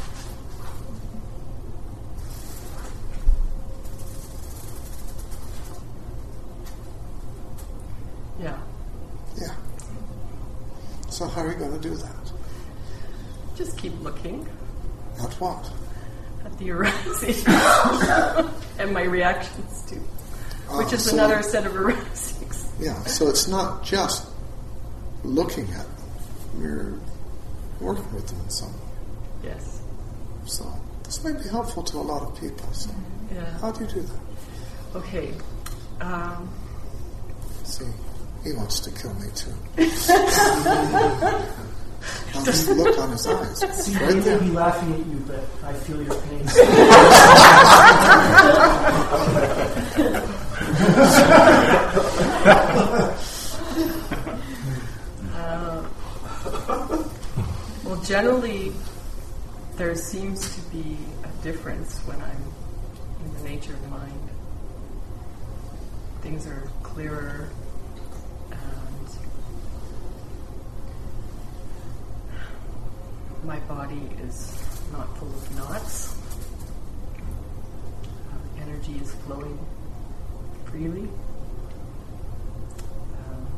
Speaker 8: Yeah.
Speaker 1: Yeah. So how are you going to do that?
Speaker 8: Just keep looking
Speaker 1: At what?
Speaker 8: at the arising and my reactions to, which
Speaker 1: Ah,
Speaker 8: is
Speaker 1: so-
Speaker 8: another set of arisings.
Speaker 1: Yeah, so it's not just looking at them. You're working with them in some way.
Speaker 8: Yes.
Speaker 1: So this may be helpful to a lot of people. So
Speaker 8: Yeah.
Speaker 1: how do you do that?
Speaker 8: Okay. Um,
Speaker 1: See, he wants to kill me too. Now, the look on his eyes. It's
Speaker 10: See,
Speaker 1: right
Speaker 10: they
Speaker 1: there.
Speaker 10: may be laughing at you, but I feel your pain.
Speaker 8: uh, well, generally, there seems to be a difference when I'm in the nature of mind. Things are clearer, and my body is not full of knots. Uh, energy is flowing freely. Um,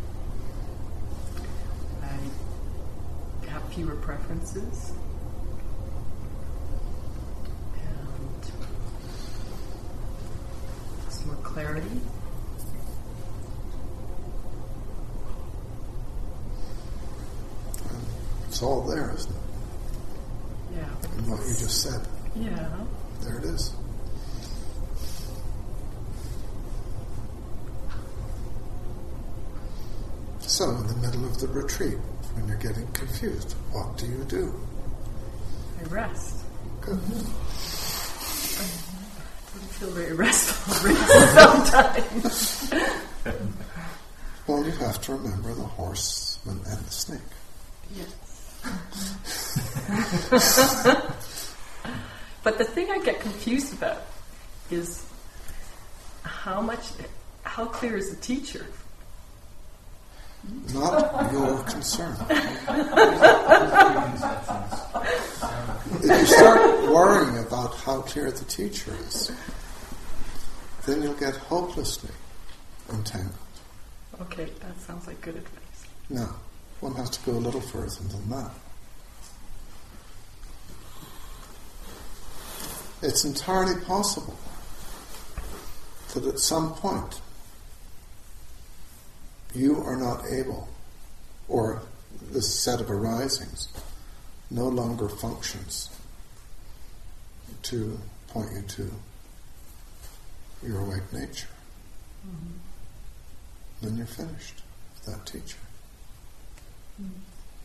Speaker 8: I have fewer preferences. And some more clarity.
Speaker 1: It's all there, isn't it?
Speaker 8: Yeah.
Speaker 1: In what you just said.
Speaker 8: Yeah.
Speaker 1: There it is. So, in the middle of the retreat, when you're getting confused, what do you do?
Speaker 8: I rest.
Speaker 1: Good.
Speaker 8: I don't feel very restful sometimes.
Speaker 1: Well, you have to remember the horseman and the snake.
Speaker 8: Yes. But the thing I get confused about is how much, how clear is the teacher?
Speaker 1: Not your concern. If you start worrying about how clear the teacher is, then you'll get hopelessly entangled.
Speaker 8: Okay, that sounds like good advice.
Speaker 1: No, one has to go a little further than that. It's entirely possible that at some point you are not able, or this set of arisings no longer functions to point you to your awake nature.
Speaker 8: Mm-hmm.
Speaker 1: Then you're finished with that teacher.
Speaker 8: Mm-hmm.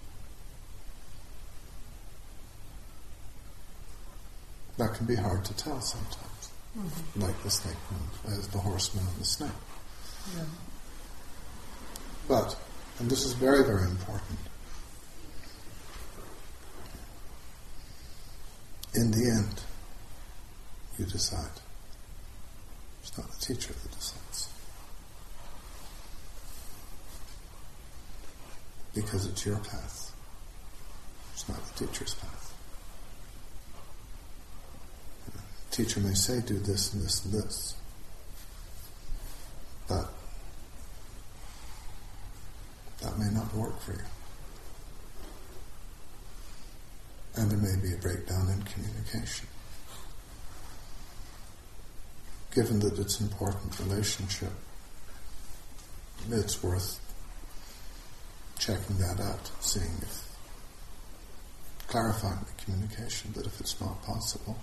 Speaker 1: That can be hard to tell sometimes, mm-hmm. like the snake, as the horseman and the snake.
Speaker 8: Yeah.
Speaker 1: But, and this is very, very important, in the end, you decide. It's not the teacher that decides. Because it's your path. It's not the teacher's path. The teacher may say, do this and this and this. But that may not work for you. And there may be a breakdown in communication. Given that it's an important relationship, it's worth checking that out, seeing if, clarifying the communication, that if it's not possible,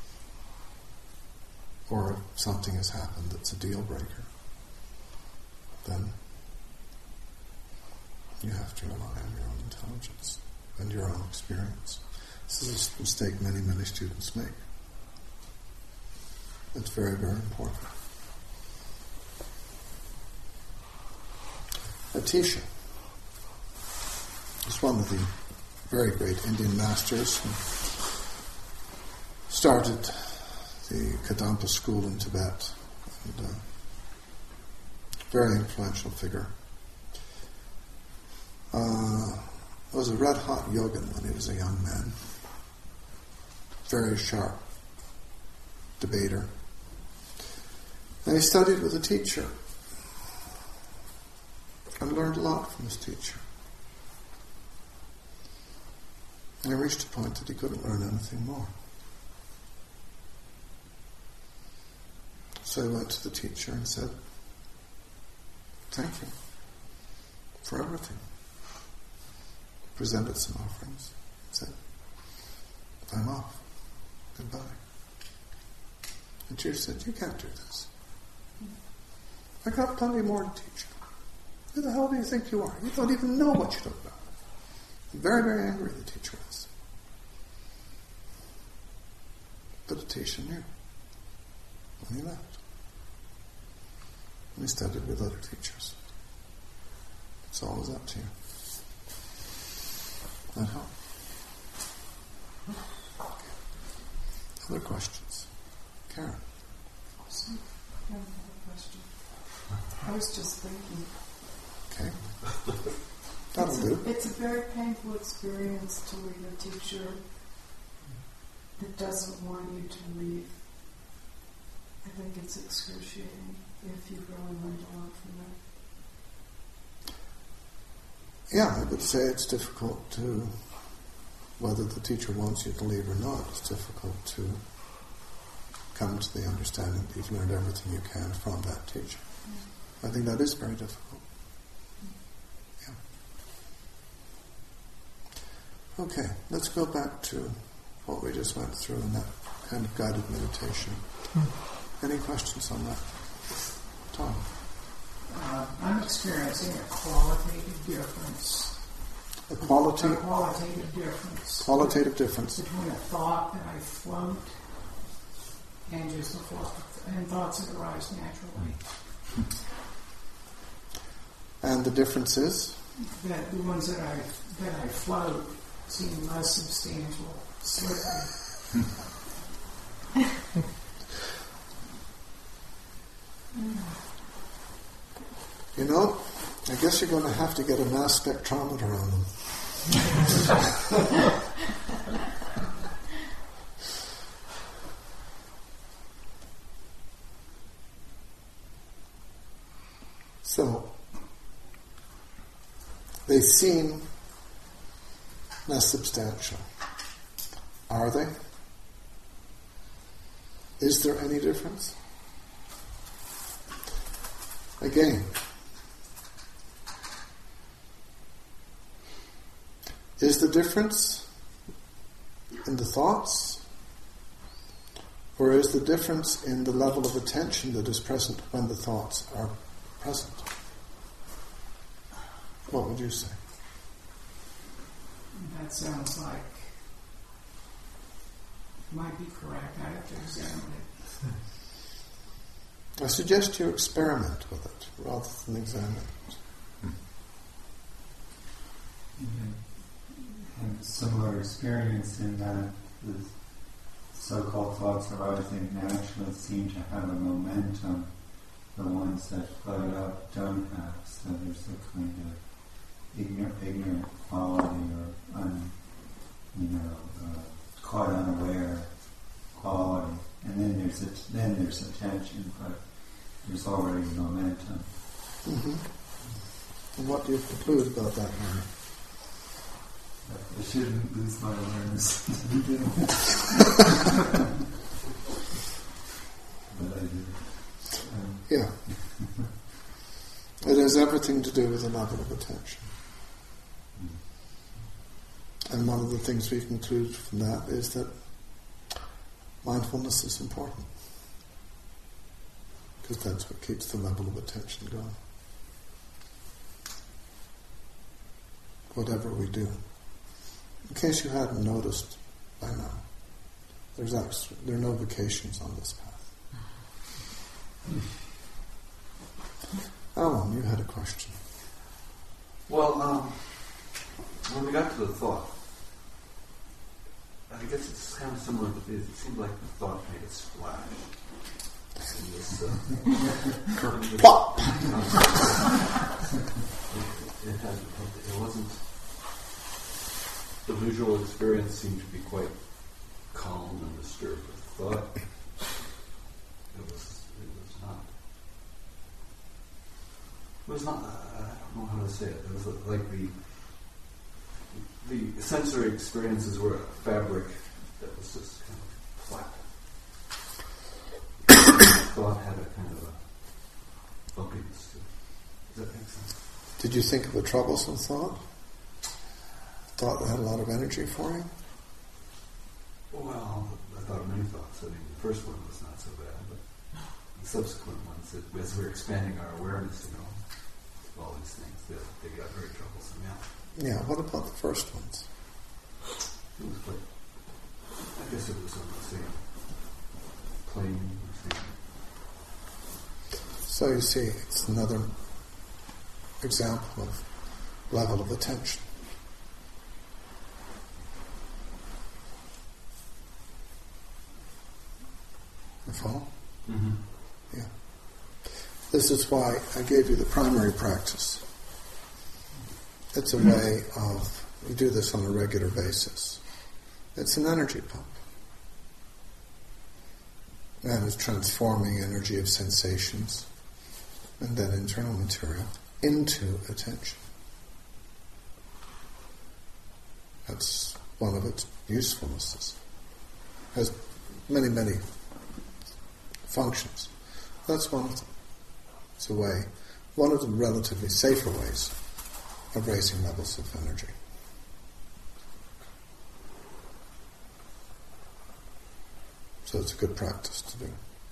Speaker 1: or if something has happened that's a deal breaker, then you have to rely on your own intelligence and your own experience. This is a mistake many, many students make. It's very, very important. Atisha is one of the very great Indian masters who started the Kadampa school in Tibet, and uh, very influential figure. Uh, was a red-hot yogin when he was a young man. Very sharp debater. And he studied with a teacher and learned a lot from his teacher. And he reached a point that he couldn't learn anything more. So he went to the teacher and said, "Thank you for everything." Presented some offerings. Said, I'm off. Goodbye. The teacher said, you can't do this. I got plenty more to teach you. Who the hell do you think you are? You don't even know what you know about it. Very, very angry the teacher was. But the teacher knew. When he left. And he studied with other teachers. It's always up to you. That help? Okay. Other questions? Karen?
Speaker 11: So, I have a question. I was just thinking.
Speaker 1: Okay. That'll
Speaker 11: it's
Speaker 1: do.
Speaker 11: A, it's a very painful experience to leave a teacher that doesn't want you to leave. I think it's excruciating if you've really learned a lot from that.
Speaker 1: Yeah, I would say it's difficult to, whether the teacher wants you to leave or not, it's difficult to come to the understanding that you've learned everything you can from that teacher. Mm. I think that is very difficult. Mm. Yeah. Okay, let's go back to what we just went through in that kind of guided meditation. Mm. Any questions on that? Tom?
Speaker 10: Uh, I'm experiencing a qualitative difference.
Speaker 1: A quality?
Speaker 10: A qualitative difference.
Speaker 1: Qualitative difference.
Speaker 10: Between a thought that I float and just a thought, and thoughts that arise naturally.
Speaker 1: And the difference is?
Speaker 10: That the ones that I that I float seem less substantial, slippery.
Speaker 1: You know, I guess you're going to have to get a mass spectrometer on them. So, they seem less substantial. Are they? Is there any difference? Again, is the difference in the thoughts, or is the difference in the level of attention that is present when the thoughts are present? What would you say?
Speaker 10: That sounds like might be correct. I have to examine it.
Speaker 1: I suggest you experiment with it rather than examine it.
Speaker 3: Mm-hmm. And a similar experience in that the so-called thoughts arising naturally seem to have a momentum. The ones that float up don't have. So there's a kind of ignorant, ignorant quality or un, you know, uh, caught unaware quality. And then there's a, then there's attention, but there's already momentum.
Speaker 1: Mm-hmm. And what do you conclude about that, Mary?
Speaker 3: I shouldn't lose my awareness. But I do. Um,
Speaker 1: yeah. It has everything to do with the level of attention. Mm. And one of the things we conclude from that is that mindfulness is important. Because that's what keeps the level of attention going. Whatever we do. In case you hadn't noticed by now, there's actually, there are no vacations on this path. Alan, you had a question.
Speaker 7: Well, um, when we got to the thought, I guess it's kind of similar to this. It seemed like the thought made a splash. In this, uh,
Speaker 1: Plop!
Speaker 7: it, it, had, it wasn't. The visual experience seemed to be quite calm and disturbed with thought. It was. It was not. It was not. Uh, I don't know how to say it. It was like the the sensory experiences were a fabric that was just kind of flat. Thought had a kind of a bumpiness to it. Does that make sense?
Speaker 1: Did you think of a troublesome thought? Thought that had a lot of energy for you?
Speaker 7: first one was not so bad, but the subsequent ones, that as we're expanding our awareness, you know, of all these things, they, they got very troublesome. Yeah.
Speaker 1: Yeah, what about the first ones?
Speaker 7: It was quite, I guess it was on the same plane, or same.
Speaker 1: So you see, it's another example of level of attention. You follow?
Speaker 7: Mm-hmm.
Speaker 1: Yeah. This is why I gave you the primary practice. It's a way of, you do this on a regular basis. It's an energy pump. And it's transforming energy of sensations and then internal material into attention. That's one of its usefulnesses. It has many, many functions. That's one of them. It's a way, one of the relatively safer ways of raising levels of energy. So it's a good practice to do.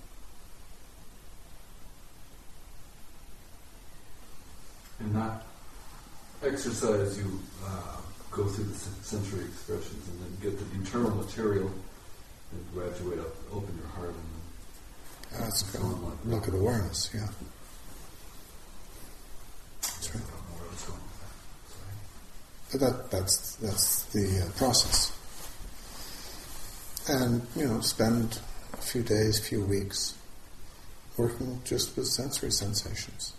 Speaker 7: And not exercise, you uh, go through the sensory expressions and then get the internal material and graduate up, open your heart and
Speaker 1: That's good. Look at awareness, yeah. That's right. But that, that's that's the uh, process. And, you know, spend a few days, few weeks working just with sensory sensations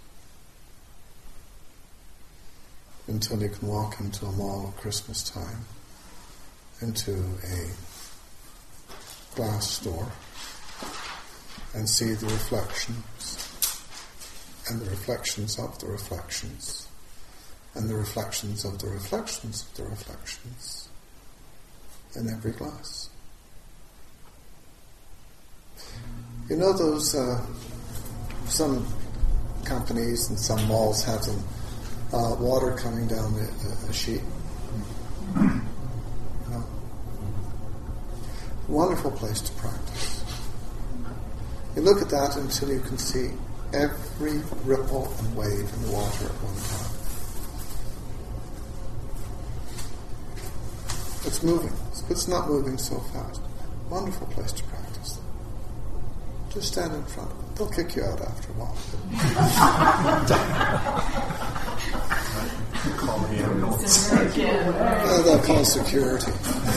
Speaker 1: until you can walk into a mall at Christmas time, into a glass store, and see the reflections, and the reflections of the reflections, and the reflections of the reflections of the reflections in every glass. You know those, uh, some companies and some malls have them, uh, water coming down a, a sheet. You know? Wonderful place to practice. You look at that until you can see every ripple and wave in the water at one time. It's moving, but it's not moving so fast. Wonderful place to practice. Just stand in front of them. They'll kick you out after a while.
Speaker 9: Call the ambulance.
Speaker 1: Uh, they'll call security.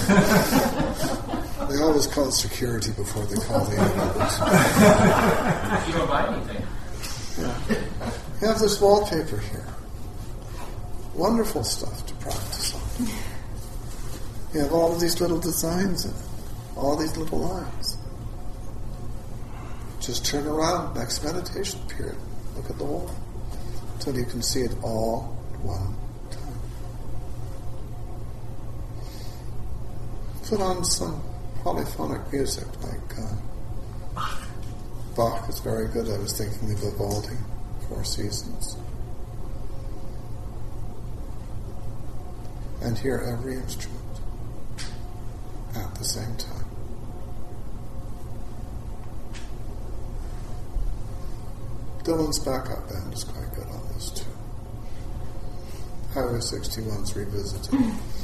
Speaker 1: They always call security before they call the ambulance.
Speaker 12: You don't buy anything.
Speaker 1: Yeah. You have this wallpaper here. Wonderful stuff to practice on. You have all of these little designs in it. All these little lines. Just turn around, next meditation period. Look at the wall. Until you can see it all at one time. Put on some polyphonic music like uh, Bach is very good. I was thinking of Vivaldi, Four Seasons. And hear every instrument at the same time. Dylan's backup band is quite good on this too. Highway sixty-one's revisited.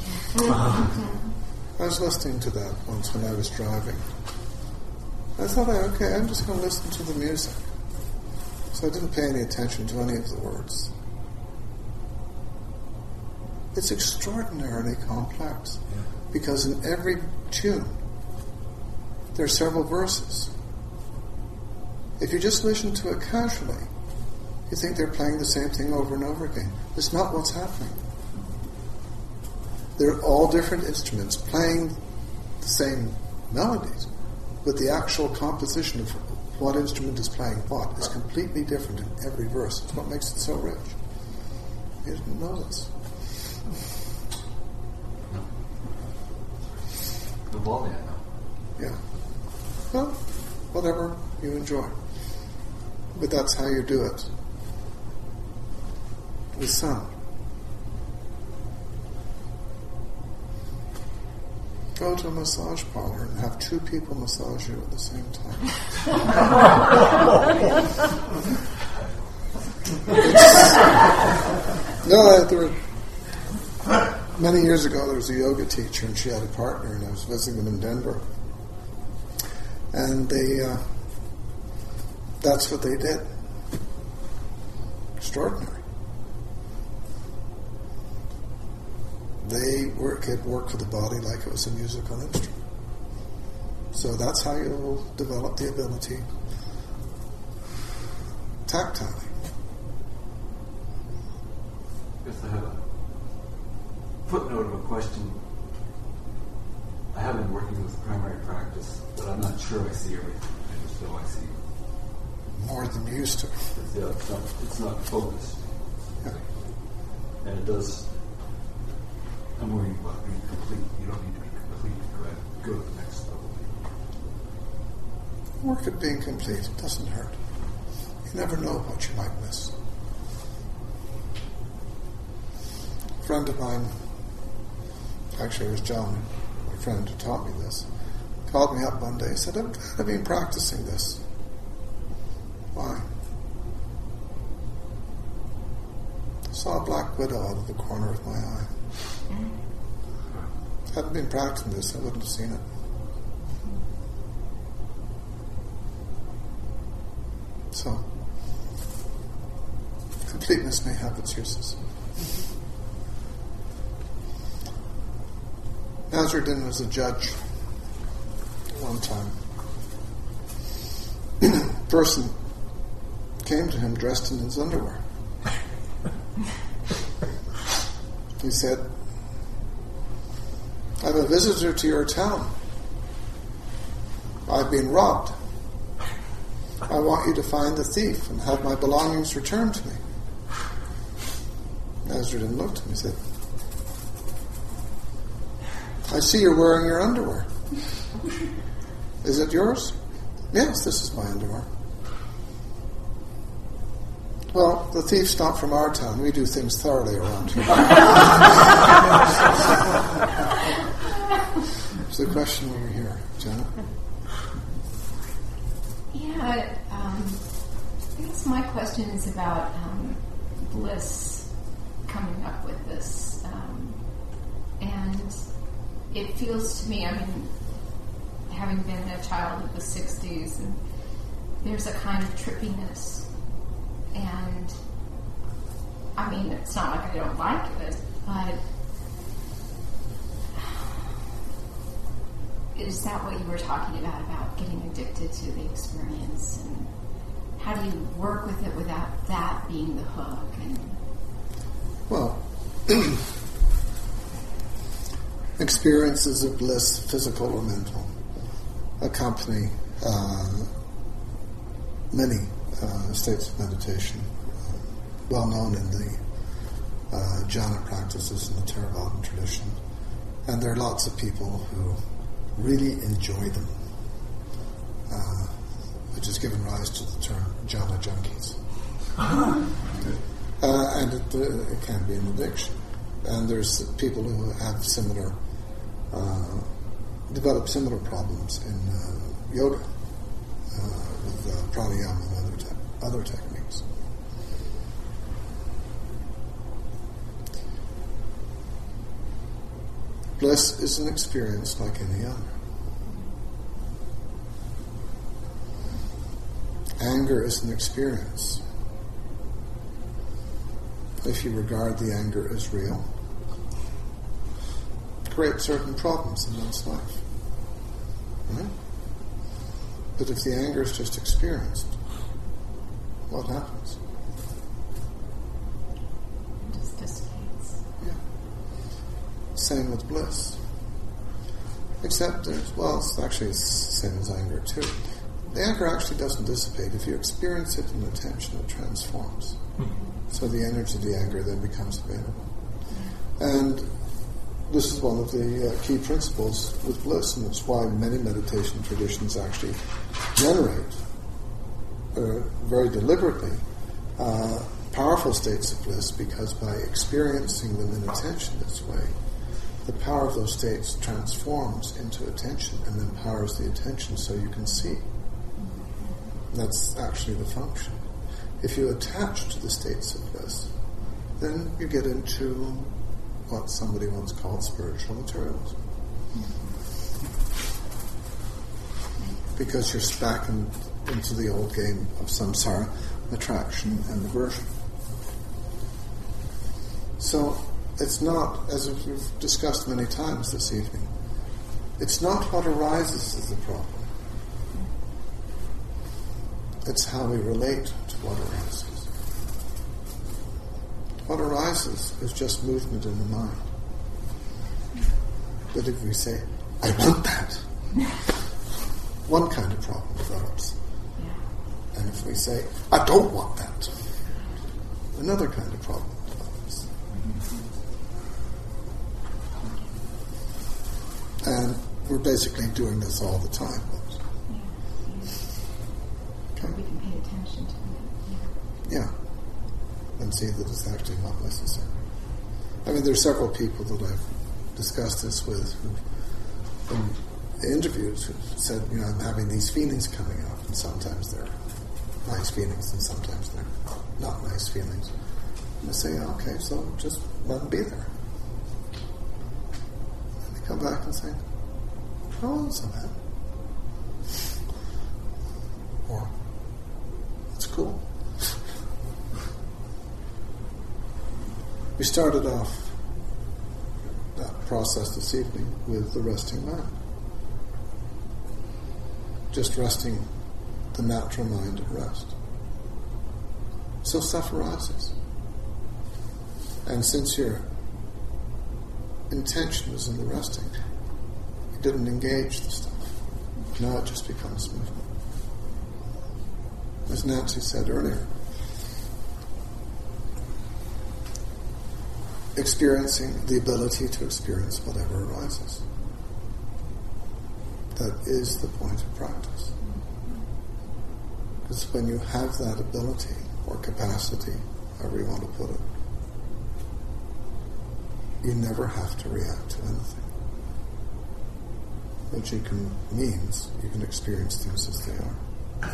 Speaker 1: I was listening to that once when I was driving. I thought, okay, I'm just going to listen to the music. So I didn't pay any attention to any of the words. It's extraordinarily complex.
Speaker 9: Yeah.
Speaker 1: Because in every tune, there are several verses. If you just listen to it casually, you think they're playing the same thing over and over again. It's not what's happening. They're all different instruments playing the same melodies, but the actual composition of what instrument is playing what is completely different in every verse. It's what makes it so rich. You didn't know this.
Speaker 7: Vivaldi, I know.
Speaker 1: Yeah. Well, whatever you enjoy. But that's how you do it. With sound. Go to a massage parlor and have two people massage you at the same time. no, there were, many years ago there was a yoga teacher and she had a partner, and I was visiting them in Denver. And they, uh, that's what they did. Extraordinary. They work, could work with the body like it was a musical instrument. So that's how you'll develop the ability tactilely.
Speaker 7: I guess I have a footnote of a question. I have been working with primary practice, but I'm not sure I see everything. I just feel I see
Speaker 1: more than you used to.
Speaker 7: Yeah, it's not, it's not focused.
Speaker 1: Yeah.
Speaker 7: And it does. I'm worrying about being complete. You don't need to be complete to go, go to the next level.
Speaker 1: Work at being complete. It doesn't hurt. You never know what you might miss. A friend of mine, actually it was John, my friend who taught me this, called me up one day and said, I'm glad I've been practicing this. Why? I saw a black widow out of the corner of my eye. If I hadn't been practicing this, I wouldn't have seen it. So, completeness may have its uses. Nasruddin was a judge one time. A person came to him dressed in his underwear. He said, I'm a visitor to your town. I've been robbed. I want you to find the thief and have my belongings returned to me. Nasruddin looked at him and said, I see you're wearing your underwear. Is it yours? Yes, this is my underwear. Well, the thief's not from our town. We do things thoroughly around here. It's the question over here, Jenna.
Speaker 4: Yeah, um, I guess my question is about um, Bliss coming up with this. Um, and it feels to me, I mean, having been a child of the sixties, and there's a kind of trippiness. And, I mean, it's not like I don't like it, but is that what you were talking about, about getting addicted to the experience? And how do you work with it without that being the hook? And
Speaker 1: well, experiences of bliss, physical or mental, accompany uh, many uh, states of meditation, uh, well known in the uh, jhana practices in the Theravadan tradition. And there are lots of people who really enjoy them, uh, which has given rise to the term jhana junkies. uh, and it, uh, it can be an addiction. And there's people who have similar, uh, develop similar problems in uh, yoga, uh, with uh, pranayama and other, te- other techniques. Bliss is an experience like any other. Anger is an experience. If you regard the anger as real, it creates certain problems in one's life. Right? But if the anger is just experienced, what happens?
Speaker 4: it just dissipates.
Speaker 1: Yeah. Same with bliss. Except there's, well, it's actually the same as anger too. The anger actually doesn't dissipate. If you experience it in attention, it transforms. So the energy of the anger then becomes available. And this is one of the uh, key principles with bliss, and it's why many meditation traditions actually generate, uh, very deliberately, uh, powerful states of bliss, because by experiencing them in attention this way, the power of those states transforms into attention and then powers the attention so you can see. That's actually the function. If you attach to the states of bliss, then you get into what somebody once called spiritual materialism. Because you're back in, into the old game of samsara, attraction and aversion. So, it's not, as we've discussed many times this evening, it's not what arises is the problem. It's how we relate to what arises. What arises is just movement in the mind. But if we say, I want that, one kind of problem develops. And if we say, I don't want that, another kind of problem develops. And we're basically doing this all the time.
Speaker 4: Okay. We can pay attention to it. Yeah.
Speaker 1: yeah. And see that it's actually not necessary. I mean, there's several people that I've discussed this with who, in interviews, who said, you know, I'm having these feelings coming up, and sometimes they're nice feelings, and sometimes they're not nice feelings. And I say, okay, so just let them be there. And they come back and say, oh, it's not bad. Or, it's cool. We started off that process this evening with the resting mind. Just resting the natural mind at rest. So stuff arises. And since your intention was in the resting, you didn't engage the stuff. Now it just becomes movement. As Nancy said earlier, experiencing the ability to experience whatever arises. That is the point of practice. Because when you have that ability or capacity, however you want to put it, you never have to react to anything. Which you can means you can experience things as they are.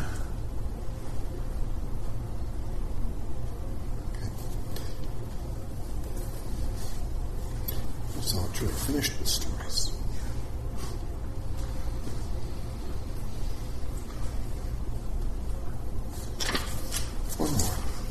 Speaker 1: I thought you were finished with stories. One more.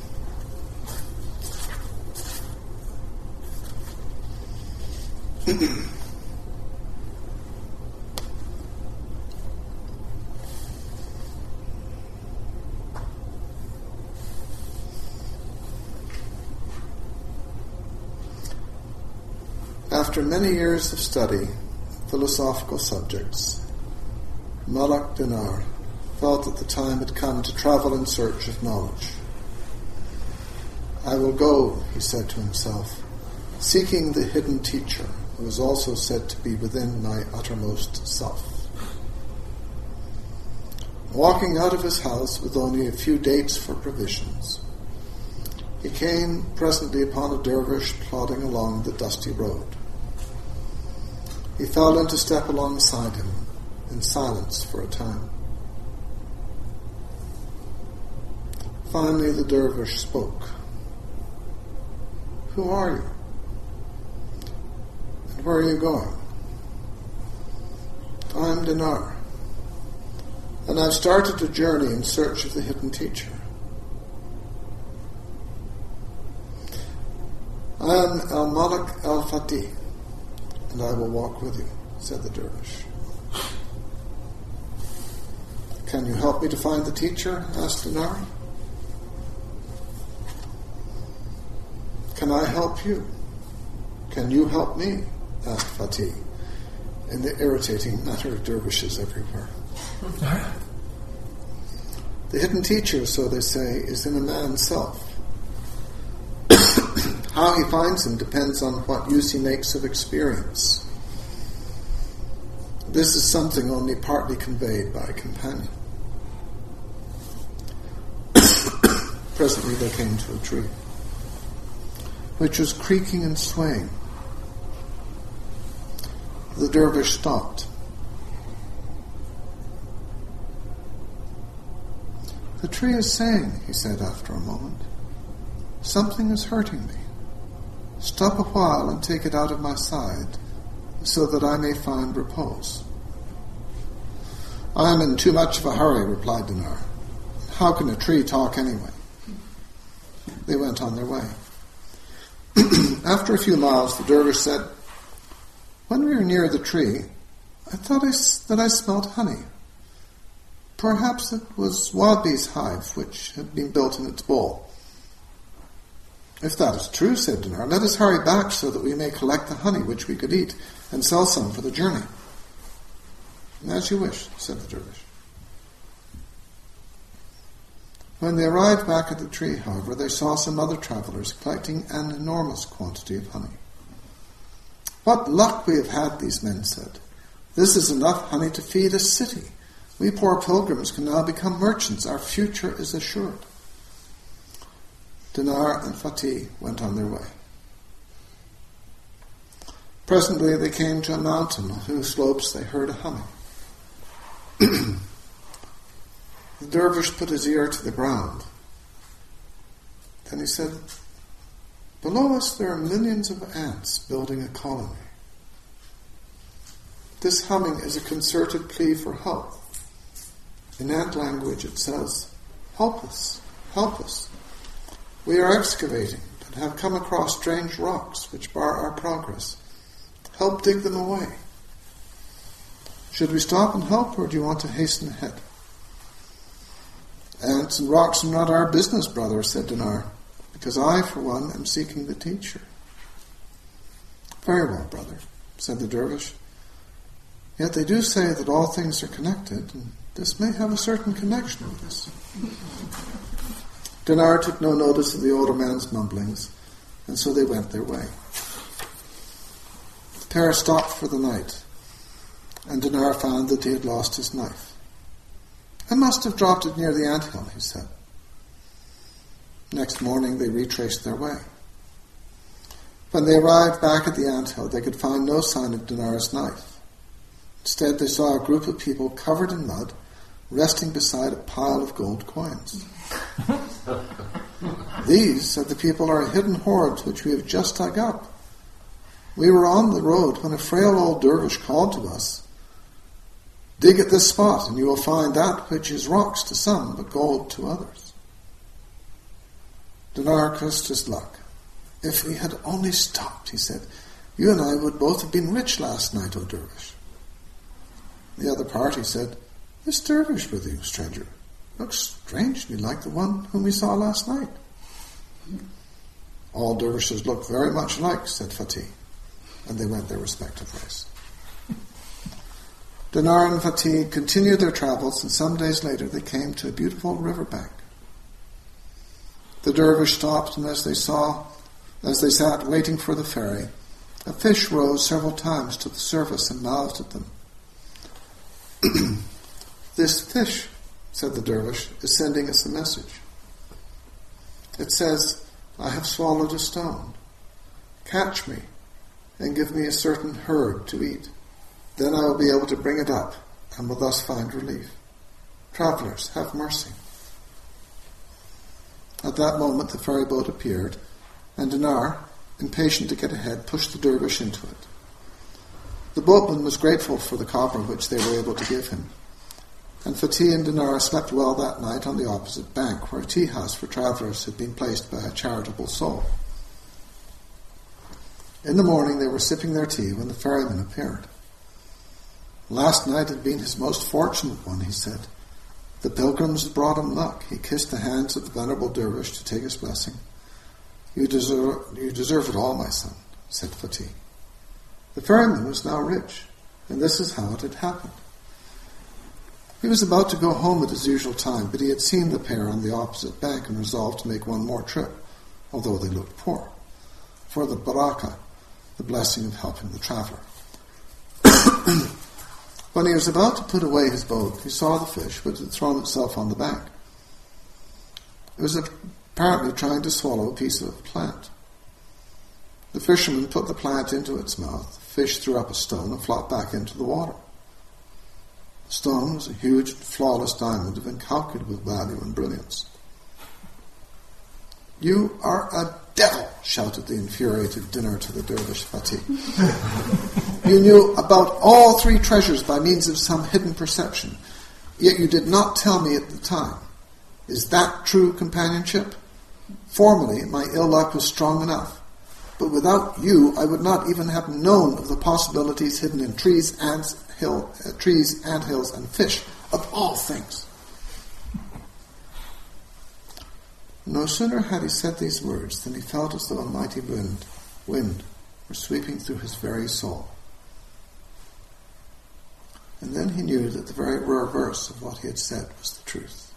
Speaker 1: After many years of study, philosophical subjects, Malak Dinar felt that the time had come to travel in search of knowledge. I will go, he said to himself, seeking the hidden teacher, who is also said to be within my uttermost self. Walking out of his house with only a few dates for provisions, he came presently upon a dervish plodding along the dusty road. He fell into step alongside him, in silence for a time. Finally the dervish spoke. Who are you? And where are you going? I'm Dinar, and I've started a journey in search of the hidden teacher. I am Al-Malik Al-Fatih, and I will walk with you, said the dervish. Can you help me to find the teacher? Asked Dinar. Can I help you? Can you help me? Asked Fatih, in the irritating manner of dervishes everywhere. The hidden teacher, so they say, is in a man's self. How he finds him depends on what use he makes of experience. This is something only partly conveyed by a companion. Presently they came to a tree, which was creaking and swaying. The dervish stopped. "The tree is saying," he said after a moment, "something is hurting me. Stop a while and take it out of my side, so that I may find repose." "I am in too much of a hurry," replied Dinar. "How can a tree talk anyway?" They went on their way. After a few miles, the dervish said, "When we were near the tree, I thought I, that I smelt honey. Perhaps it was wild bee's hive which had been built in its bowl." "If that is true," said Dinar, "let us hurry back so that we may collect the honey which we could eat and sell some for the journey." "As you wish," said the dervish. When they arrived back at the tree, however, they saw some other travellers collecting an enormous quantity of honey. "What luck we have had," these men said. "This is enough honey to feed a city. We poor pilgrims can now become merchants. Our future is assured." Dinar and Fatih went on their way. Presently they came to a mountain on whose slopes they heard a humming. The dervish put his ear to the ground. Then he said, "Below us there are millions of ants building a colony. This humming is a concerted plea for help. In ant language it says, 'Help us, help us. We are excavating and have come across strange rocks which bar our progress. Help dig them away.' Should we stop and help, or do you want to hasten ahead?" "Ants and rocks are not our business, brother," said Dinar, "because I, for one, am seeking the teacher." "Very well, brother," said the dervish. "Yet they do say that all things are connected, and this may have a certain connection with us." Dinar took no notice of the older man's mumblings, and so they went their way. The pair stopped for the night, and Dinar found that he had lost his knife. "I must have dropped it near the anthill," he said. Next morning they retraced their way. When they arrived back at the anthill, they could find no sign of Dinar's knife. Instead, they saw a group of people covered in mud, resting beside a pile of gold coins. "These," said the people, "are hidden hoards which we have just dug up. We were on the road when a frail old dervish called to us, 'Dig at this spot, and you will find that which is rocks to some, but gold to others.'" Dinar cursed his luck. "If we had only stopped," he said, "you and I would both have been rich last night, O dervish." The other party said, "This dervish with you, stranger, looks strangely like the one whom we saw last night." "All dervishes look very much alike," said Fatih, and they went their respective ways. Dinar and Fatih continued their travels, and some days later they came to a beautiful river bank. The dervish stopped, and as they saw, as they sat waiting for the ferry, a fish rose several times to the surface and mouthed at them. "This fish," said the dervish, "is sending us a message. It says, 'I have swallowed a stone. Catch me and give me a certain herb to eat. Then I will be able to bring it up and will thus find relief. Travellers, have mercy.'" At that moment the ferry boat appeared, and Dinar, impatient to get ahead, pushed the dervish into it. The boatman was grateful for the copper which they were able to give him, and Fatih and Dinar slept well that night on the opposite bank, where a tea house for travellers had been placed by a charitable soul. In the morning they were sipping their tea when the ferryman appeared. Last night had been his most fortunate one, he said. The pilgrims had brought him luck. He kissed the hands of the venerable dervish to take his blessing. You deserve, you deserve it all, my son, said Fatih. The ferryman was now rich, and this is how it had happened. He was about to go home at his usual time, but he had seen the pair on the opposite bank and resolved to make one more trip, although they looked poor, for the baraka, the blessing of helping the traveller. When he was about to put away his boat, he saw the fish which had thrown itself on the bank. It was apparently trying to swallow a piece of a plant. The fisherman put the plant into its mouth. The fish threw up a stone and flopped back into the water. The stone was a huge, flawless diamond of incalculable value and brilliance. "You are a devil," shouted the infuriated dinner to the dervish Fatih. "You knew about all three treasures by means of some hidden perception, yet you did not tell me at the time. Is that true companionship? Formerly, my ill luck was strong enough, but without you, I would not even have known of the possibilities hidden in trees, ants, hill, uh, trees, anthills, and fish, of all things." No sooner had he said these words than he felt as though a mighty wind, wind were sweeping through his very soul. And then he knew that the very reverse of what he had said was the truth.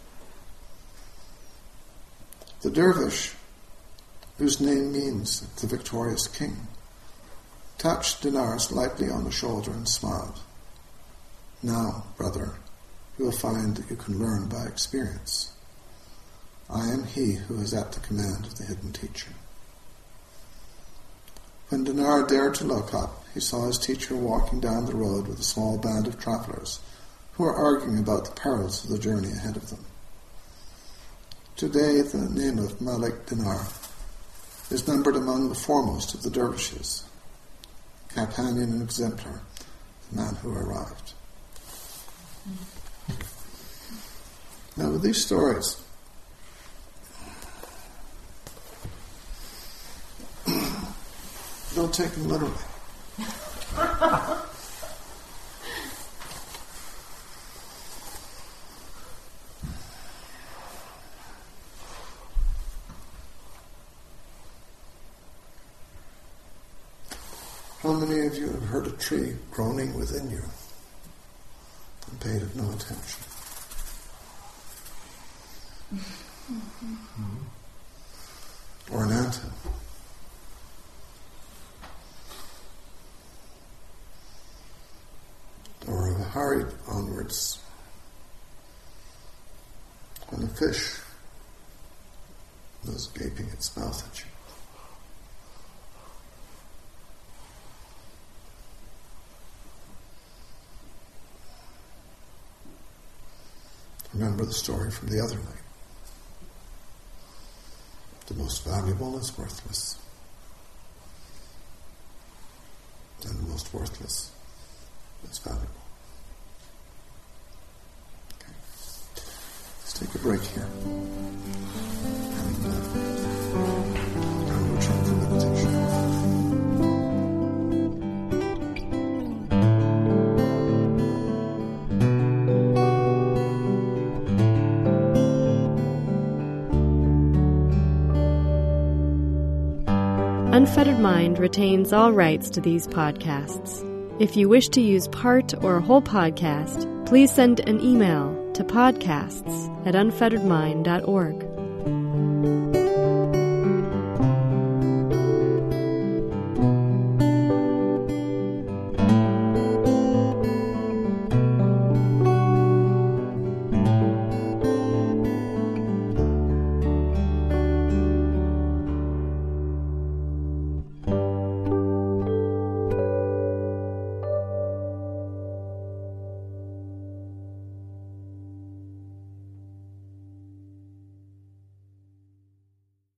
Speaker 1: The dervish, whose name means the victorious king, touched Dinar lightly on the shoulder and smiled. "Now, brother, you will find that you can learn by experience. I am he who is at the command of the hidden teacher." When Dinar dared to look up, he saw his teacher walking down the road with a small band of travellers who were arguing about the perils of the journey ahead of them. Today, the name of Malik Dinar is numbered among the foremost of the dervishes, companion and exemplar, the man who arrived. Now, with these stories, don't take them literally. How many of you have heard a tree groaning within you and paid it no attention? Mm-hmm. Or an anthill? Or have hurried onwards when a fish was gaping its mouth at you? Remember the story from the other night. The most valuable is worthless, and the most worthless is valuable. Okay. Let's take a break here. And uh, I'll return for meditation.
Speaker 2: Unfettered Mind retains all rights to these podcasts. If you wish to use part or a whole podcast, please send an email to podcasts at unfettered mind dot org.